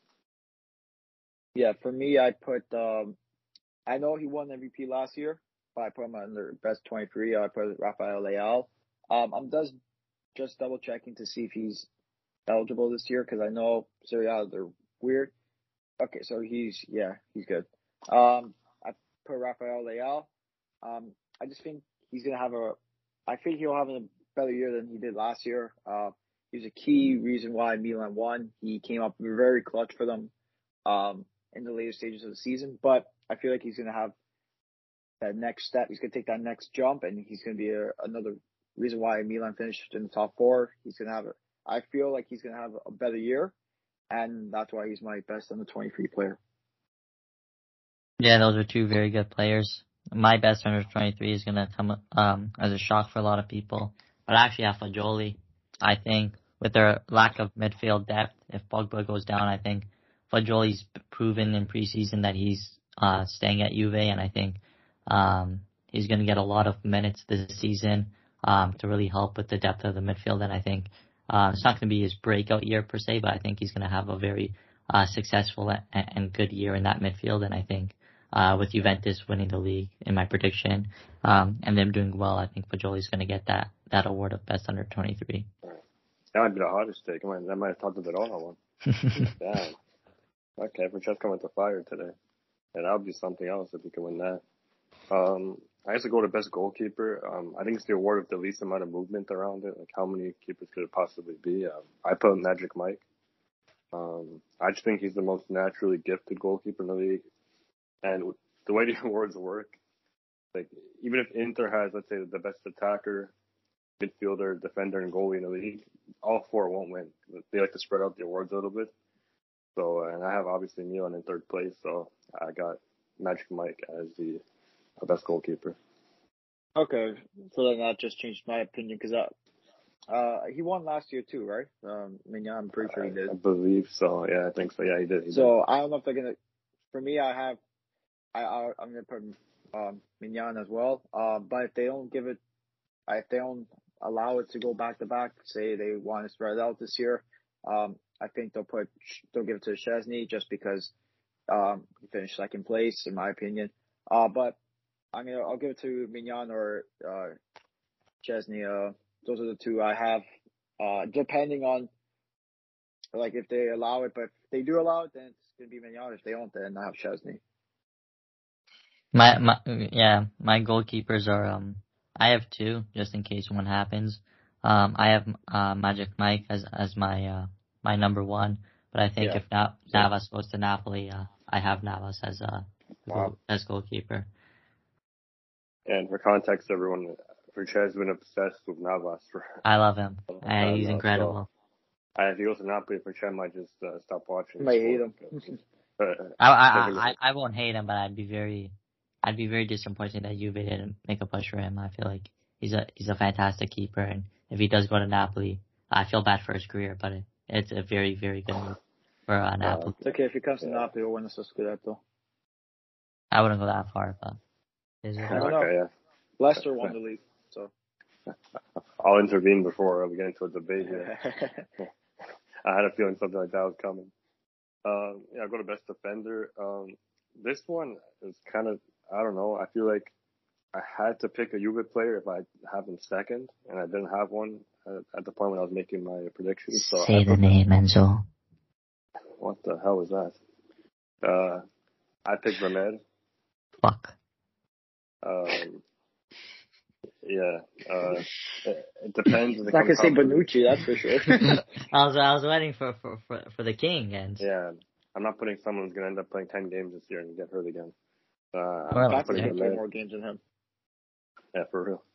Yeah, for me, I put, um, I know he won M V P last year, but I put him under best twenty-three. I put Rafael Leao. Um, I'm just, just double checking to see if he's eligible this year because I know Serie A, they're weird. Okay, so he's, yeah, he's good. Um, I put Rafael Leao. Um, I just think he's going to have a, I think he'll have a better year than he did last year. Uh, he was a key reason why Milan won. He came up very clutch for them um, in the later stages of the season. But I feel like he's going to have that next step. He's going to take that next jump, and he's going to be a, another reason why Milan finished in the top four. He's going to have, a, I feel like he's going to have a better year, and that's why he's my best under twenty-three player. Yeah, those are two very good players. My best under twenty-three is going to come um, as a shock for a lot of people. But I actually have Fagioli. I think with their lack of midfield depth, if Pogba goes down, I think Fagioli's proven in preseason that he's uh, staying at Juve, and I think um, he's going to get a lot of minutes this season um, to really help with the depth of the midfield. And I think uh, it's not going to be his breakout year per se, but I think he's going to have a very uh, successful and, and good year in that midfield. And I think Uh, with Juventus winning the league in my prediction, um, and them doing well, I think Fagioli's going to get that, that award of best under twenty-three. That might be the hottest take. I might, that might have talked a bit all I want. Damn. Okay, Francesco went to fire today. And that would be something else if he could win that. Um, I used to go to best goalkeeper. Um, I think it's the award with the least amount of movement around it. Like, how many keepers could it possibly be? Um, I put Magic Mike. Um, I just think he's the most naturally gifted goalkeeper in the league. And the way the awards work, like, even if Inter has, let's say, the best attacker, midfielder, defender, and goalie in the league, all four won't win. They like to spread out the awards a little bit. So, and I have obviously Milan in third place, so I got Magic Mike as the best goalkeeper. Okay, so then that just changed my opinion because uh, uh, he won last year too, right? Um, I mean, yeah, I'm pretty sure he did. I, I believe so. Yeah, I think so. Yeah, he did. He so did. I don't know if they're gonna. For me, I have. I, I I'm gonna put um, Mignan as well. Uh, but if they don't give it, if they don't allow it to go back to back, say they want to spread it out this year, um, I think they'll put they'll give it to Szczesny just because um, he finished second place in my opinion. Uh, but I'm gonna I'll give it to Mignan or uh, Szczesny. Uh, those are the two I have. Uh, depending on like if they allow it, but if they do allow it, then it's gonna be Mignan. If they don't, then I have Szczesny. My, my, yeah, my goalkeepers are, um, I have two, just in case one happens. Um, I have, uh, Magic Mike as, as my, uh, my number one, but I think Yeah. if Na- Navas goes to Napoli, uh, I have Navas as, uh, Wow. goal, as goalkeeper. And for context, everyone, Francesco has been obsessed with Navas for. I love him. Uh, he's now, incredible. So, I, if he goes to Napoli, Francesco might just uh, stop watching. I might hate him. Uh, I, I, I, I won't hate him, but I'd be very, I'd be very disappointed that Juve didn't make a push for him. I feel like he's a, he's a fantastic keeper, and if he does go to Napoli, I feel bad for his career, but it, it's a very, very good move for uh, Napoli. It's okay if he comes to Yeah. Napoli, he'll win us a Scudetto. I wouldn't go that far, but is it? Okay, yeah. Leicester won the league, so. I'll intervene before we get into a debate here. I had a feeling something like that was coming. Um, yeah, I'll go to best defender. Um, this one is kind of, I don't know. I feel like I had to pick a Juve player if I have him second, and I didn't have one at, at the point when I was making my predictions. So Say the name, Enzo. What the hell is that? Uh, I picked Vermeer. Fuck. Um, yeah. Uh, it, it depends. It's not gonna say Bonucci, that's for sure. I was I was waiting for for for, for the king, and yeah, I'm not putting someone who's gonna end up playing ten games this year and get hurt again. Uh, Well, I'm putting Patrick's gonna play Vermeer. more games than him. Yeah, for real.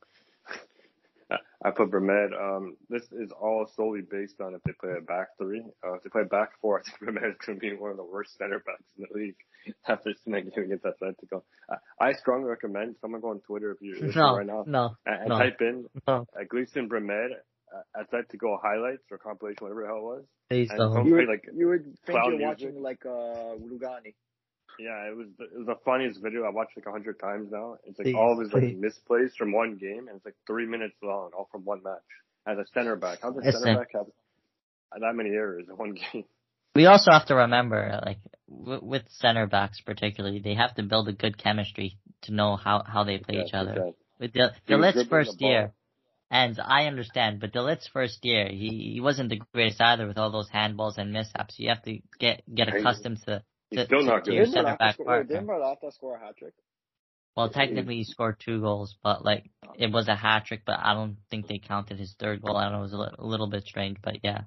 I put Vermeer. Um, this is all solely based on if they play a back three. Uh, if they play back four, I think Vermeer is going to be one of the worst center backs in the league after Snake game against Atletico. Uh, I strongly recommend someone go on Twitter if you're listening no, right now no, and, and no, type in no. uh, Gleason Vermeer uh, Atletico highlights or compilation, whatever the hell it was. Please And don't. don't You play would, like you would think cloud you're music. watching like uh, Lugani. Yeah, it was the, it was the funniest video I watched like a hundred times now. It's like Please, all of his like please. misplays from one game, and it's like three minutes long, all from one match. As a center back, how does a Listen. center back have that many errors in one game? We also have to remember, like, w- with center backs particularly, they have to build a good chemistry to know how, how they play Yeah, each other. percent. With De, He was Delit's dribbling first the ball. year, and I understand, but Delit's first year, he, he wasn't the greatest either with all those handballs and mishaps. You have to get get He's- accustomed to, He's to, still to, not to good. your Didn't center Morata back score, wait, partner. didn't Morata score a hat trick? Well, technically he scored two goals, but like it was a hat trick. But I don't think they counted his third goal. I don't know, it was a, li- a little bit strange, but yeah.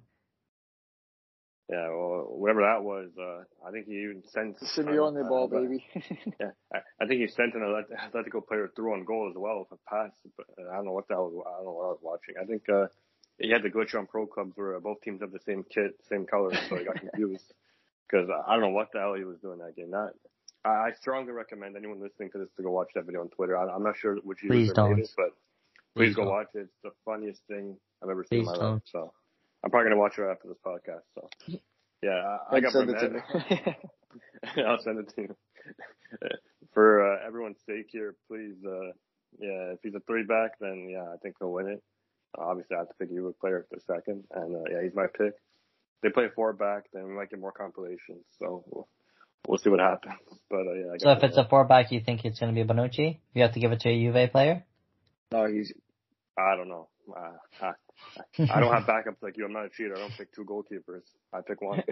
Yeah, well, whatever that was, uh, I think he even sent The Simeone uh, ball, uh, baby. Yeah, I, I think he sent an Atlet- Atletico player through on goal as well with a pass. But I don't know what the hell. I don't know what I was watching. I think uh, he had the glitch on pro clubs where both teams have the same kit, same color, so he got confused. Because I don't know what the hell he was doing that game. That I, I strongly recommend anyone listening to this to go watch that video on Twitter. I, I'm not sure which Please user don't. made it, but please, Please go don't. watch it. It's the funniest thing I've ever seen Please in my don't. life. So I'm probably gonna watch it after this podcast. So yeah, I, I got Send it to Vermeer. me. I'll send it to you. For uh, everyone's sake here, please, uh, yeah, if he's a three back, then yeah, I think he'll win it. Uh, obviously, I have to pick you a player for second, and uh, yeah, he's my pick. If they play four back, then we might get more compilations, so we'll, we'll see what happens. But uh, yeah, I So got if it's a four back, you think it's going to be Bonucci? You have to give it to a Juve player? No, he's I don't know. Uh, I, I don't have backups like you. I'm not a cheater. I don't pick two goalkeepers. I pick one.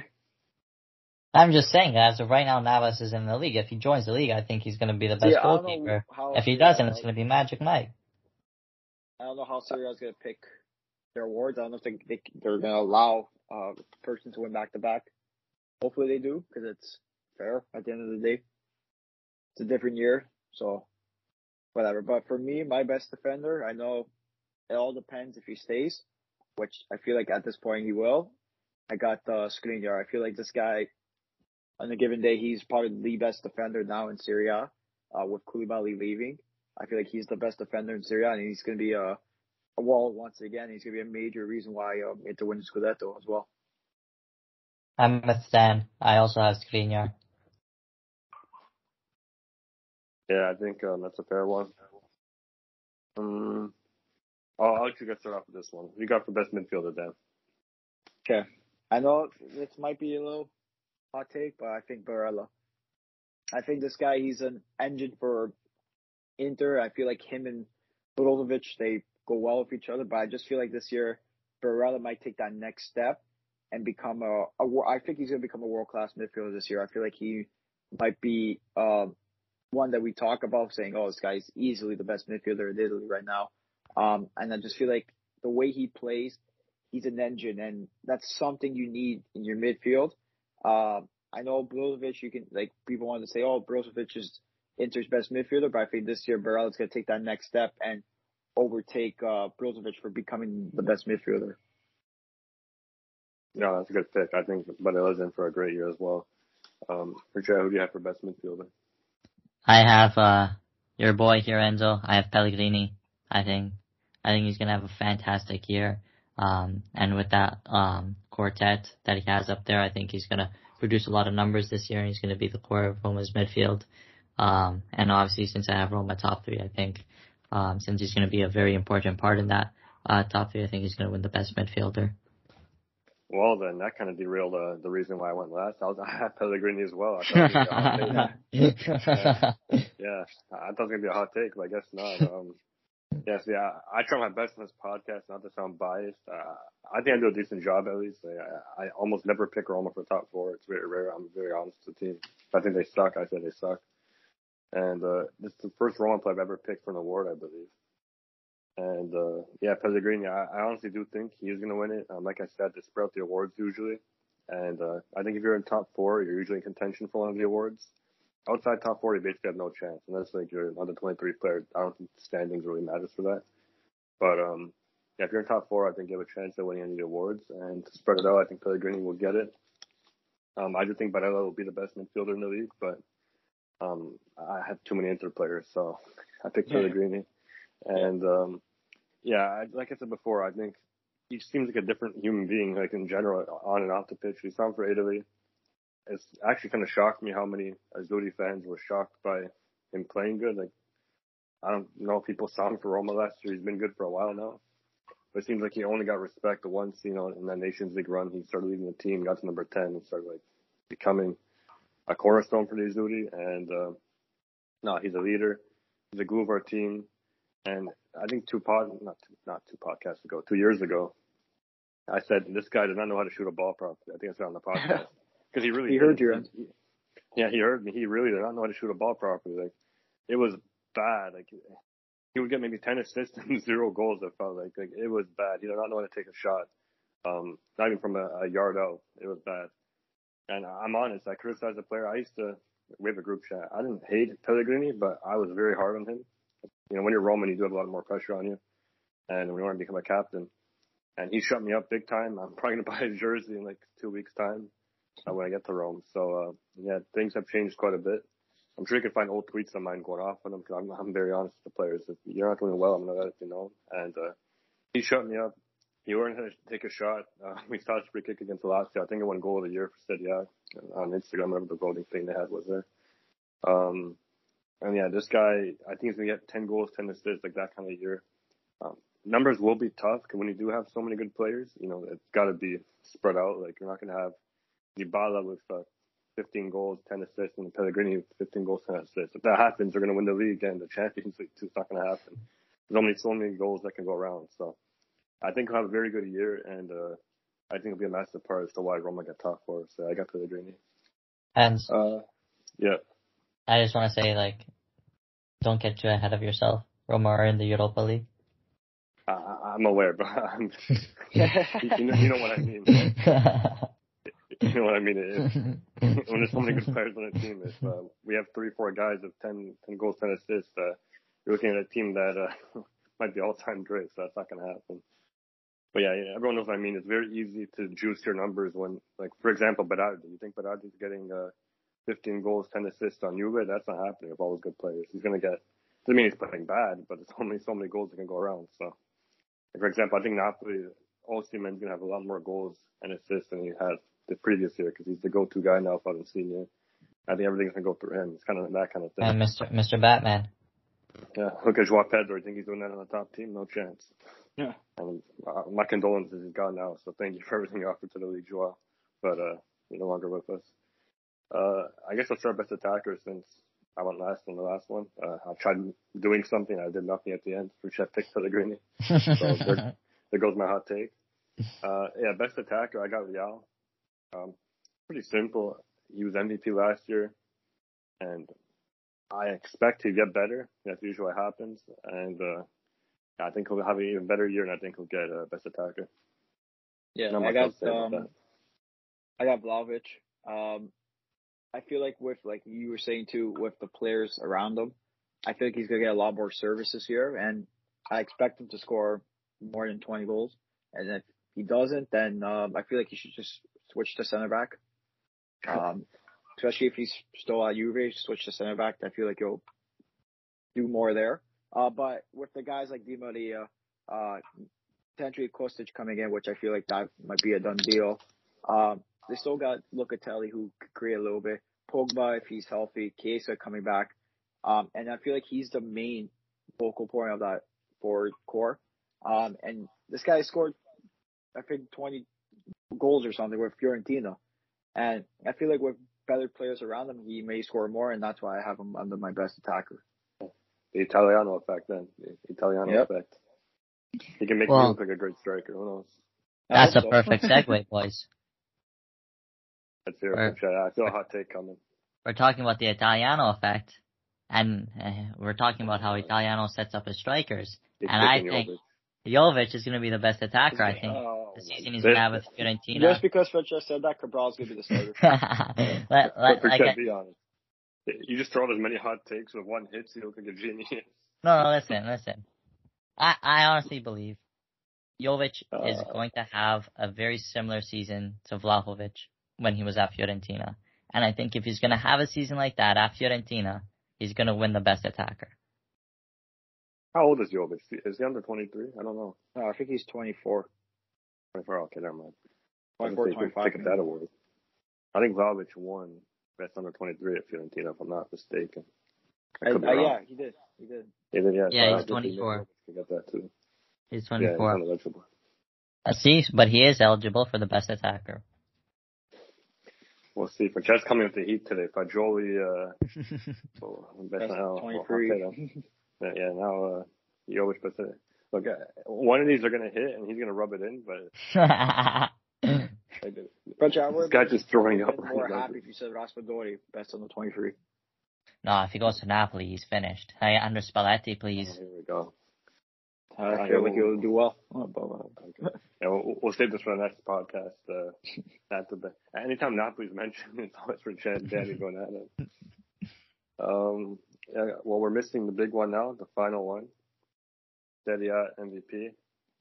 I'm just saying, as of right now, Navas is in the league. If he joins the league, I think he's going to be the best See, I don't know goalkeeper. how If he Serie A, doesn't, it's going to be Magic Mike. I don't know how Serie A is going to pick their awards. I don't know if they, they they're going to allow uh person to win back to back. Hopefully they do, because it's fair at the end of the day. It's a different year, so whatever. But for me, my best defender, I know it all depends if he stays, which I feel like at this point he will. I got uh, Skriniar. I feel like this guy, on a given day, he's probably the best defender now in Serie A, uh, with Koulibaly leaving. I feel like he's the best defender in Serie A, and he's going to be a, a wall once again. He's going to be a major reason why um, Inter wins Scudetto as well. I'm with Stan. I also have Skriniar. Yeah, I think um, that's a fair one. Um, I'll, I'll let you guys start off with this one. You got for best midfielder, Dan. Okay. I know this might be a little hot take, but I think Barella. I think this guy, he's an engine for Inter. I feel like him and Brozovic, they go well with each other, but I just feel like this year, Barella might take that next step and become a, a I think he's going to become a world-class midfielder this year. I feel like he might be uh, one that we talk about saying, oh, this guy's easily the best midfielder in Italy right now. Um, and I just feel like the way he plays, he's an engine, and that's something you need in your midfield. Uh, I know Brozovic, you can, like, people want to say, oh, Brozovic is Inter's best midfielder, but I think this year Barella's going to take that next step and overtake uh, Brozovic for becoming the best midfielder. No, that's a good pick. I think Barella's in for a great year as well. Um, Richard, who do you have for best midfielder? I have uh your boy here, Enzo. I have Pellegrini. I think I think he's gonna have a fantastic year. Um, and with that um quartet that he has up there, I think he's gonna produce a lot of numbers this year, and he's gonna be the core of Roma's midfield. Um, and obviously, since I have Roma top three, I think um since he's gonna be a very important part in that uh top three, I think he's gonna win the best midfielder. Well, then that kind of derailed uh, the reason why I went last. I was I had Pellegrini as well. I thought it was gonna be a hot take. uh, yeah, I thought it was gonna be a hot take, but I guess not. Um, yes, yeah, I try my best in this podcast not to sound biased. Uh, I think I do a decent job at least. I, I almost never pick Roma for top four. It's very rare. I'm very honest with the team. If I think they suck, I say they suck. And uh, this is the first Roma play I've ever picked for an award, I believe. And, uh, yeah, Pellegrini, I, I honestly do think he is going to win it. Um, like I said, they spread out the awards usually. And, uh, I think if you're in top four, you're usually in contention for one of the awards. Outside top four, you basically have no chance. Unless, like, you're an under twenty-three player. I don't think standings really matters for that. But, um, yeah, if you're in top four, I think you have a chance of winning any of the awards. And to spread it out, I think Pellegrini will get it. Um, I do think Barella will be the best midfielder in the league, but, um, I have too many Inter players, so I picked Pellegrini. And, um, yeah, like I said before, I think he seems like a different human being, like in general, on and off the pitch. He's signed for Italy. It's actually kind of shocked me how many Azzurri fans were shocked by him playing good. Like, I don't know if people saw him for Roma last year. He's been good for a while now. But it seems like he only got respect once, you know, in that Nations League run. He started leading the team, got to number ten, and started, like, becoming a cornerstone for the Azzurri. And, uh, no, he's a leader. He's a glue of our team. And I think two pod, not two, not two podcasts ago, two years ago, I said this guy does not know how to shoot a ball properly. I think I said on the podcast because he really he did. heard you. He, yeah, he heard me. He really did not know how to shoot a ball properly. Like it was bad. Like he would get maybe ten assists and zero goals. I felt like like it was bad. He did not know how to take a shot. Um, not even from a, a yard out. It was bad. And I'm honest. I criticized the player. I used to. We have a group chat. I didn't hate Pellegrini, but I was very hard on him. You know, when you're Roman, you do have a lot more pressure on you. And when you want to become a captain. And he shut me up big time. I'm probably going to buy a jersey in like two weeks' time uh, when I get to Rome. So, uh, yeah, things have changed quite a bit. I'm sure you can find old tweets of mine going off on him because I'm, I'm very honest with the players. If you're not doing well, I'm going to let you know. And uh, he shut me up. He learned how to take a shot. Uh, we started a free kick against Lazio. I think I won goal of the year for Serie A on Instagram. Whatever the voting thing they had was there. Um, And yeah, this guy, I think he's going to get ten goals, ten assists, like that kind of year. Um, numbers will be tough because when you do have so many good players, you know, it's got to be spread out. Like you're not going to have Dybala with uh, fifteen goals, ten assists, and Pellegrini with fifteen goals, ten assists. If that happens, they're going to win the league and the Champions League too. It's not going to happen. There's only so many goals that can go around. So I think he'll have a very good year, and uh, I think it'll be a massive part as to why Roma got top four. So I got Pellegrini. And uh, yeah. I just want to say, like, don't get too ahead of yourself. Roma are in the Europa League. I, I'm aware, but I'm, you, know, you know what I mean. Right? You know what I mean? It, when there's so many good players on a team, if uh, we have three, four guys of ten, ten goals, ten assists, uh, you're looking at a team that uh, might be all-time great, so that's not going to happen. But yeah, yeah, everyone knows what I mean. It's very easy to juice your numbers when, like, for example, Berardi. You think Berardi's getting uh, fifteen goals, ten assists on Juve? That's not happening with all those good players. He's going to get, doesn't mean he's playing bad, but there's only so many goals that can go around. So, like, for example, I think Napoli, Osimhen's going to have a lot more goals and assists than he had the previous year because he's the go-to guy now for Insigne. I think everything's going to go through him. It's kind of that kind of thing. And Mister Mister Batman. Yeah, look at Joao Pedro. You think he's doing that on the top team? No chance. Yeah. And uh, my condolences, he's gone now. So thank you for everything you offered to the league, Joao. But uh, you're no longer with us. Uh, I guess I'll start best attacker since I went last in the last one. Uh, I tried doing something. I did nothing at the end. Which I picked Pellegrini. So there, there goes my hot take. Uh, yeah, best attacker. I got Leao. Um, pretty simple. He was M V P last year, and I expect he'll get better. That's usually what happens. And uh, I think he'll have an even better year, and I think he'll get uh, best attacker. Yeah, I got um, I got Vlahovic. Um, I feel like with like you were saying too, with the players around him, I feel like he's gonna get a lot more service this year, and I expect him to score more than twenty goals. And if he doesn't, then um, I feel like he should just switch to center back. Um, especially if he's still at Juve, switch to center back. I feel like he'll do more there. Uh, but with the guys like Di Maria, uh, potentially Kostic coming in, which I feel like that might be a done deal. Um, they still got Locatelli who could create a little bit. Pogba, if he's healthy. Chiesa coming back. Um, and I feel like he's the main focal point of that forward core. Um, and this guy scored, I think, twenty goals or something with Fiorentina. And I feel like with better players around him, he may score more, and that's why I have him under my best attacker. The Italiano effect, then. The Italiano Yep. effect. He can make Well, me look like a great striker. Who knows? That's a so. perfect segue, boys. Let's hear Or- it from Chad. I feel a hot take coming. We're talking about the Italiano effect, and uh, we're talking about how Italiano sets up his strikers. He's And I picking think Jovic. Jovic is going to be the best attacker, I think. Oh, The season he's my going to have with just Fiorentina. because Francesco said that, Cabral's going to be the starter. let, But let, for like, Chad, be honest. You just throw out as many hot takes with one hit, so you look like a genius. no, no, listen, listen. I, I honestly believe Jovic Uh, is going to have a very similar season to Vlahovic when he was at Fiorentina. And I think if he's going to have a season like that at Fiorentina, he's going to win the best attacker. How old is Jovic? Is he under twenty-three? I don't know. No, I think he's twenty-four. twenty-four, okay, never mind. twenty-four, I think twenty-five. Pick up that award. I think Vlahovic won best under twenty-three at Fiorentina, if I'm not mistaken. I I, could be uh, wrong. yeah, he did. He did. He did, yeah. Yeah, so I he's think he twenty-four. made Jovic to get that too. He's Yeah, twenty-four. he's uneligible. Uh, see, but he is eligible for the best attacker. We'll see. Francesco's coming with the heat today. Fagioli, uh, oh, best That's now. twenty-three. Well, okay, then. yeah, now, uh, Jovic, but uh, look, uh, one of these are going to hit and he's going to rub it in, but But yeah, I this would guy's just throwing up. been more happy if you said Raspadori best on the twenty-three. No, if he goes to Napoli, he's finished. Hey, under Spalletti, please. Oh, here we go. Uh, I feel like he'll do well. Oh, but, uh, Okay. Yeah, we'll, we'll save this for the next podcast. Uh, that's the anytime Napoli's mentioned, it's always for Chad Danny going at it. Um, yeah, well, we're missing the big one now, the final one. Serie A M V P.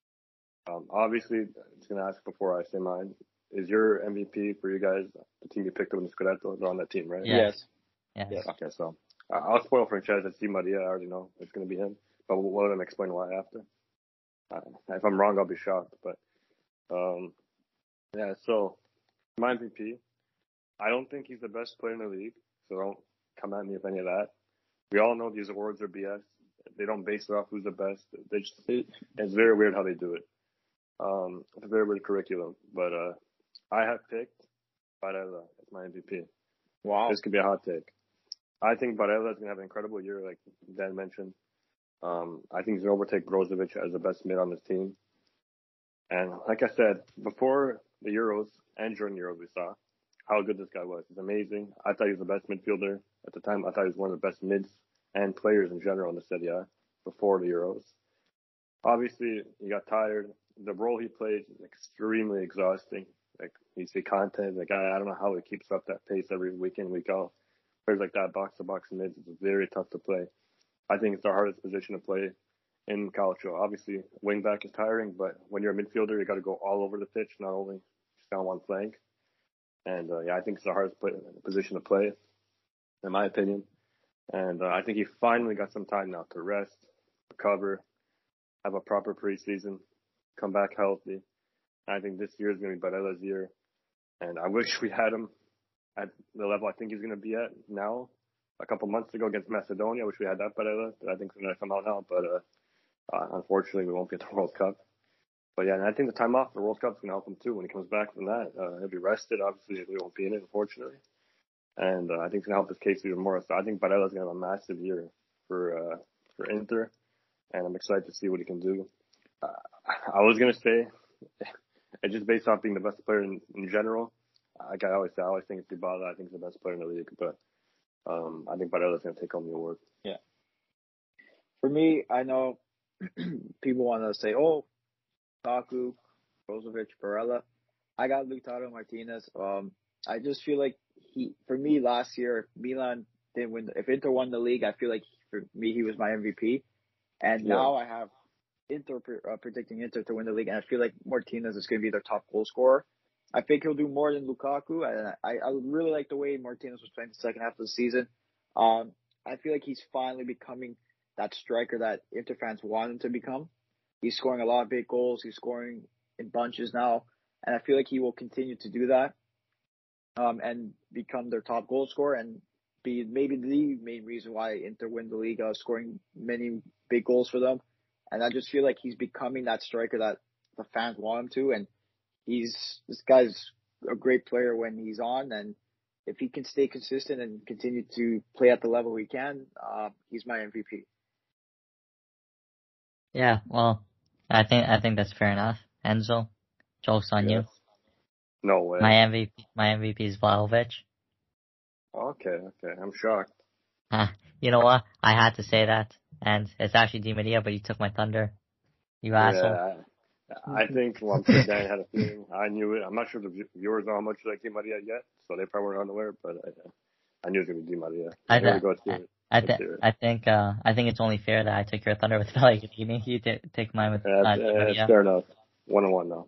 Um, obviously, I'm just going to ask before I say mine. Is your M V P for you guys the team you picked up in the Scudetto? They're on that team, right? Yes. yes. Yes. Okay, so uh, I'll spoil Francesco. It's Di Maria. I already know it's going to be him. But we'll, we'll let him explain why after. Uh, if I'm wrong, I'll be shocked. But um, yeah, so my M V P. I don't think he's the best player in the league, so don't come at me with any of that. We all know these awards are B S. They don't base it off who's the best. They just, it, it's very weird how they do it. Um, it's a very weird curriculum. But uh, I have picked Barella as my M V P. Wow. This could be a hot take. I think Barella is going to have an incredible year, like Dan mentioned. Um, I think he's going to overtake Brozovic as the best mid on this team. And like I said, before the Euros and during the Euros, we saw how good this guy was. He's amazing. I thought he was the best midfielder at the time. I thought he was one of the best mids and players in general in the Serie A before the Euros. Obviously, he got tired. The role he plays is extremely exhausting. Like, you see content, like, I, I don't know how he keeps up that pace every week in, week out. Players like that, box-to-box mids, it's very tough to play. I think it's the hardest position to play in Calcio. Obviously, wing back is tiring, but when you're a midfielder, you got to go all over the pitch, not only just down one flank. And, uh, yeah, I think it's the hardest play, position to play, in my opinion. And uh, I think he finally got some time now to rest, recover, have a proper preseason, come back healthy. I think this year is going to be Barella's year. And I wish we had him at the level I think he's going to be at now. A couple months ago against Macedonia, I wish we had that Barella, but I think it's going to come out now. But uh, uh, unfortunately, we won't get the World Cup. But yeah, and I think the time off the World Cup is going to help him too. When he comes back from that, uh, he'll be rested. Obviously, we won't be in it, unfortunately. And uh, I think it's going to help his case even more. So I think Barella's going to have a massive year for uh, for Inter, and I'm excited to see what he can do. Uh, I was going to say, it's just based off being the best player in, in general. Like I always say, I always think it's Dybala. I think he's the best player in the league, but um, I think Barella's going to take home the award. Yeah. For me, I know people want to say, oh, Taku, Brozovic, Barella. I got Lautaro Martinez. Um, I just feel like he, for me last year, if Milan didn't win, if Inter won the league, I feel like for me, he was my M V P. And Yeah. now I have Inter uh, predicting Inter to win the league, and I feel like Martinez is going to be their top goal scorer. I think he'll do more than Lukaku. I, I, I really like the way Martinez was playing the second half of the season. Um, I feel like he's finally becoming that striker that Inter fans want him to become. He's scoring a lot of big goals. He's scoring in bunches now. And I feel like he will continue to do that um, and become their top goal scorer and be maybe the main reason why Inter win the league, uh, scoring many big goals for them. And I just feel like he's becoming that striker that the fans want him to. And he's this guy's a great player when he's on. And if he can stay consistent and continue to play at the level he can, uh, he's my M V P. Yeah, well, I think I think that's fair enough. Enzo, joke's on Yes. you. No way. My M V P, my M V P is Vlahovic. Okay, okay. I'm shocked. Huh. You know what? I had to say that, and it's actually Di Maria, but you took my thunder. You asshole. Yeah, I, I think, well, I'm sure Dan had a feeling. I knew it. I'm not sure the viewers know how much like Di Maria yet, so they probably weren't unaware, but I, I knew it was going to be Di Maria. I, Here we th- go. Let's it. I, th- I think uh, I think it's only fair that I took your thunder with Pellegrini. You t- take mine with uh, uh, Di uh, Maria. fair enough. One on one now.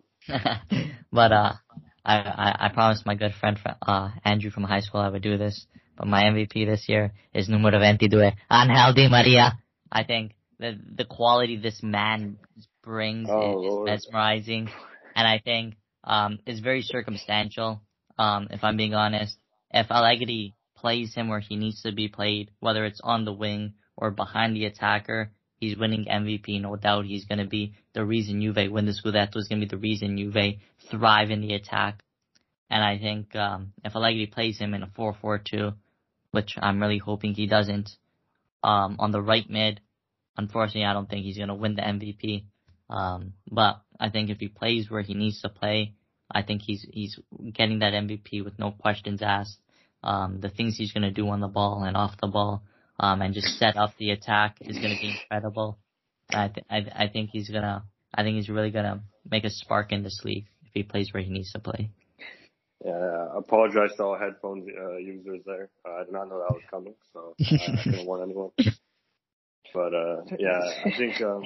But uh, I, I I promised my good friend uh Andrew from high school I would do this. But my M V P this year is numero twenty-two, Angel Di Maria. I think the the quality this man brings oh, is, is mesmerizing, and I think um it's very circumstantial. Um, if I'm being honest, if Allegri plays him where he needs to be played, whether it's on the wing or behind the attacker, he's winning M V P, no doubt. He's going to be the reason Juve win the Scudetto. Is going to be the reason Juve thrive in the attack. And I think um, if Allegri plays him in a four four two, which I'm really hoping he doesn't, um, on the right mid, unfortunately, I don't think he's going to win the M V P. Um, but I think if he plays where he needs to play, I think he's he's getting that M V P with no questions asked. Um, the things he's going to do on the ball and off the ball, um, and just set up the attack is going to be incredible. I, th- I I think he's gonna I think he's really gonna make a spark in this league if he plays where he needs to play. Yeah, I apologize to all headphones uh, users there. Uh, I did not know that was coming, so uh, I couldn't warn anyone. But uh, yeah, I think. Um,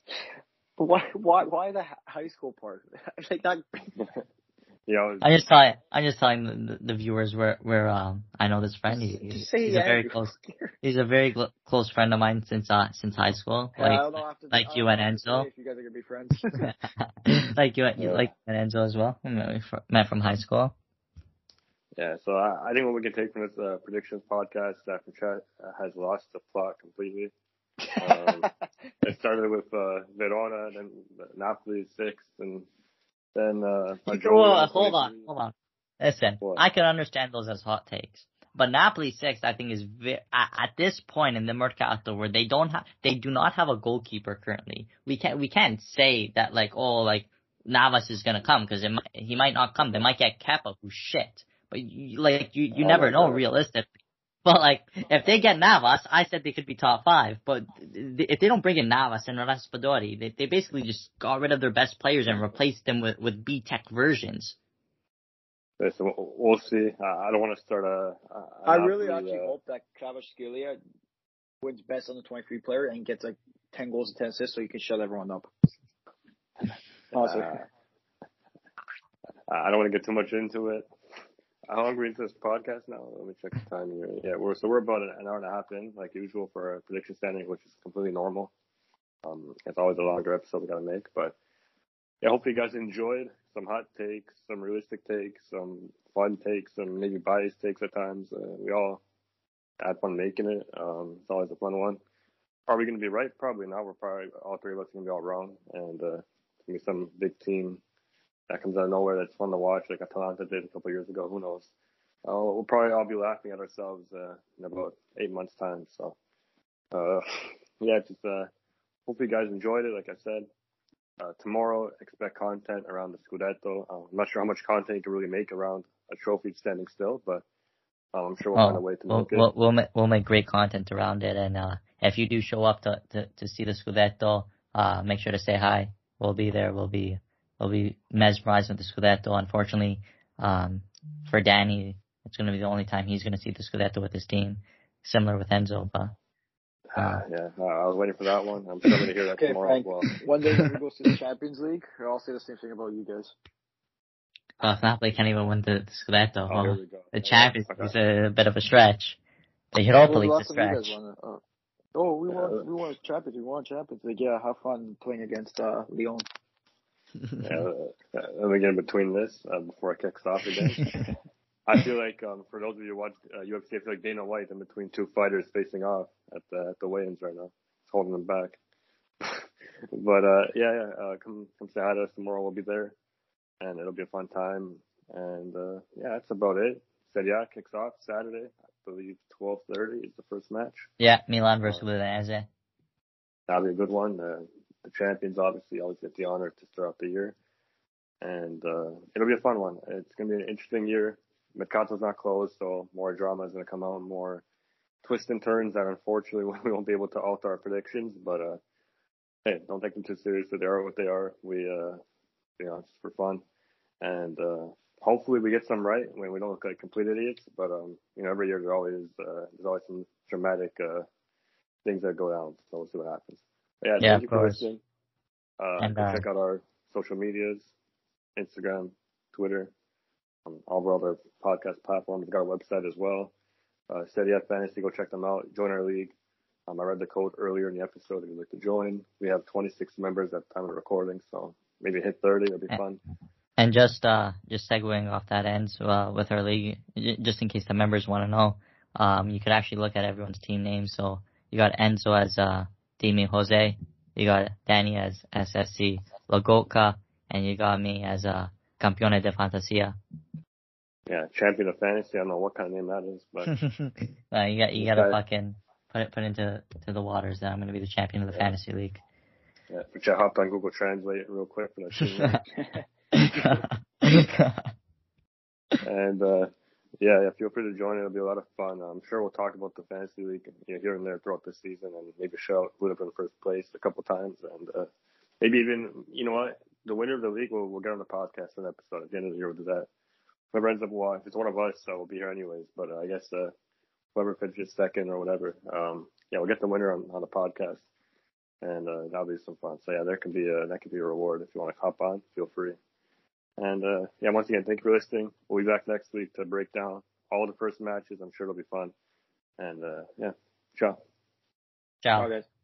why why why the high school part? Like that. Yeah, I'm just telling. I'm just telling the, the viewers where where um I know this friend. He, he's he's a very close. He's a very gl- close friend of mine since uh since high school. Yeah, like I don't know after like the, you and Enzo. If you guys are gonna be friends. like you, yeah. like you and Enzo as well. We met from high school. Yeah, so I, I think what we can take from this uh, predictions podcast is that Chat uh, has lost the plot completely. Um, it started with uh, Verona, then Napoli sixth, and then uh, well, hold on, hold on. Listen, what? I can understand those as hot takes, but Napoli sixth, I think, is ve- at, at this point in the Mercato where they don't have, they do not have a goalkeeper currently. We can't, we can't say that like, oh, like Navas is gonna come because he might not come. They might get Kepa, who's shit. But you, like you, you oh never know God. realistically. But like, if they get Navas, I said they could be top five. But if they don't bring in Navas and Raspadori, they they basically just got rid of their best players and replaced them with with B-Tech versions. Listen, we'll see. Uh, I don't want to start a. a I really Napoli, actually uh, hope that Kvaratskhelia wins best on the twenty-three player and gets like ten goals and ten assists, so you can shut everyone up. Awesome. Uh, I don't want to get too much into it. How long are we into this podcast now? Let me check the time here. Yeah, we're so we're about an hour and a half in, like usual for a prediction standing, which is completely normal. Um, it's always a longer episode we gotta make, but yeah, hopefully you guys enjoyed some hot takes, some realistic takes, some fun takes, some maybe biased takes at times. Uh, we all had fun making it. Um, it's always a fun one. Are we gonna be right? Probably not. We're probably all three of us are gonna be all wrong, and uh, it's gonna be some big team that comes out of nowhere that's fun to watch, like Atalanta did a couple of years ago. Who knows? Uh, we'll probably all be laughing at ourselves uh, in about eight months' time. So, uh, yeah, just uh, hope you guys enjoyed it. Like I said, uh, tomorrow expect content around the Scudetto. Uh, I'm not sure how much content you can really make around a trophy standing still, but um, I'm sure we'll oh, find a way to we'll, make it. We'll, we'll, make, we'll make great content around it. And uh, if you do show up to, to, to see the Scudetto, uh, make sure to say hi. We'll be there. We'll be we'll be mesmerized with the Scudetto. Unfortunately, um, for Danny, it's going to be the only time he's going to see the Scudetto with his team. Similar with Enzo, but uh, yeah, uh, I was waiting for that one. I'm sure I'm going to hear that okay, tomorrow Frank, as well. one day when we go to the Champions League, I'll say the same thing about you guys. Oh, if Napoli can't even win the, the Scudetto. Oh, Oh, here we go. the Yeah, Champions okay. League is a bit of a stretch. The When Europa was the League's a last time you guys stretch. won it? Oh, oh we Yeah. won. We won Champions. We won Champions League. Yeah, have fun playing against uh, Lyon. Yeah, uh, let me get in between this uh, before it kicks off again. I feel like um, for those of you who watch uh, U F C, I feel like Dana White in between two fighters facing off at the at the weigh-ins right now. It's holding them back. But uh, yeah, yeah, uh, come come say hi to us tomorrow. We'll be there, and it'll be a fun time. And uh, yeah, that's about it. Serie A kicks off Saturday. I believe twelve thirty is the first match. Yeah, Milan versus Udinese. That'll be a good one. Uh, the champions obviously always get the honor to start off the year, and uh, it'll be a fun one. It's gonna be an interesting year. Mercato's not closed, so more drama is gonna come out, more twists and turns that unfortunately we won't be able to alter our predictions. But uh, hey, don't take them too seriously. They are what they are. We, uh, you know, it's for fun, and uh, hopefully we get some right when we don't look like complete idiots. But um, you know, every year there always uh, there's always some dramatic uh, things that go down. So we'll see what happens. But yeah, Yeah, thank you of for course. listening. Uh, And, go uh, check out our social medias, Instagram, Twitter, um, all of our other podcast platforms. We got our website as well. Uh, Steady F Fantasy, go check them out. Join our league. Um, I read the code earlier in the episode if you'd like to join. We have twenty-six members at the time of the recording, so maybe hit thirty. It'll be fun. And just uh, just segueing off that end, so, uh, with our league, just in case the members want to know, um, you could actually look at everyone's team names. So you got Enzo as uh, Demi Jose, you got Danny as S S C Lagotka, and you got me as uh, Campione de Fantasia. Yeah, champion of fantasy. I don't know what kind of name that is, but uh, you got you got to Okay. fucking put it put into to the waters that I'm going to be the champion of the Yeah. fantasy league. yeah, which I hopped on Google Translate real quick for that team name. And uh, yeah, yeah, feel free to join. It'll be a lot of fun. I'm sure we'll talk about the fantasy league, you know, here and there throughout the season, and maybe shout out who up in first place a couple times, and uh, maybe even, you know what, the winner of the league will we'll get on the podcast for an episode at the end of the year. We'll do that. Whoever ends up, well, if it's one of us, so we'll be here anyways. But uh, I guess uh, whoever finishes second or whatever, um, yeah, we'll get the winner on, on the podcast, and uh, that'll be some fun. So yeah, there can be a that could be a reward if you want to hop on. Feel free. And uh, yeah, once again, thank you for listening. We'll be back next week to break down all the first matches. I'm sure it'll be fun. And uh, yeah, ciao. Ciao. Ciao, guys.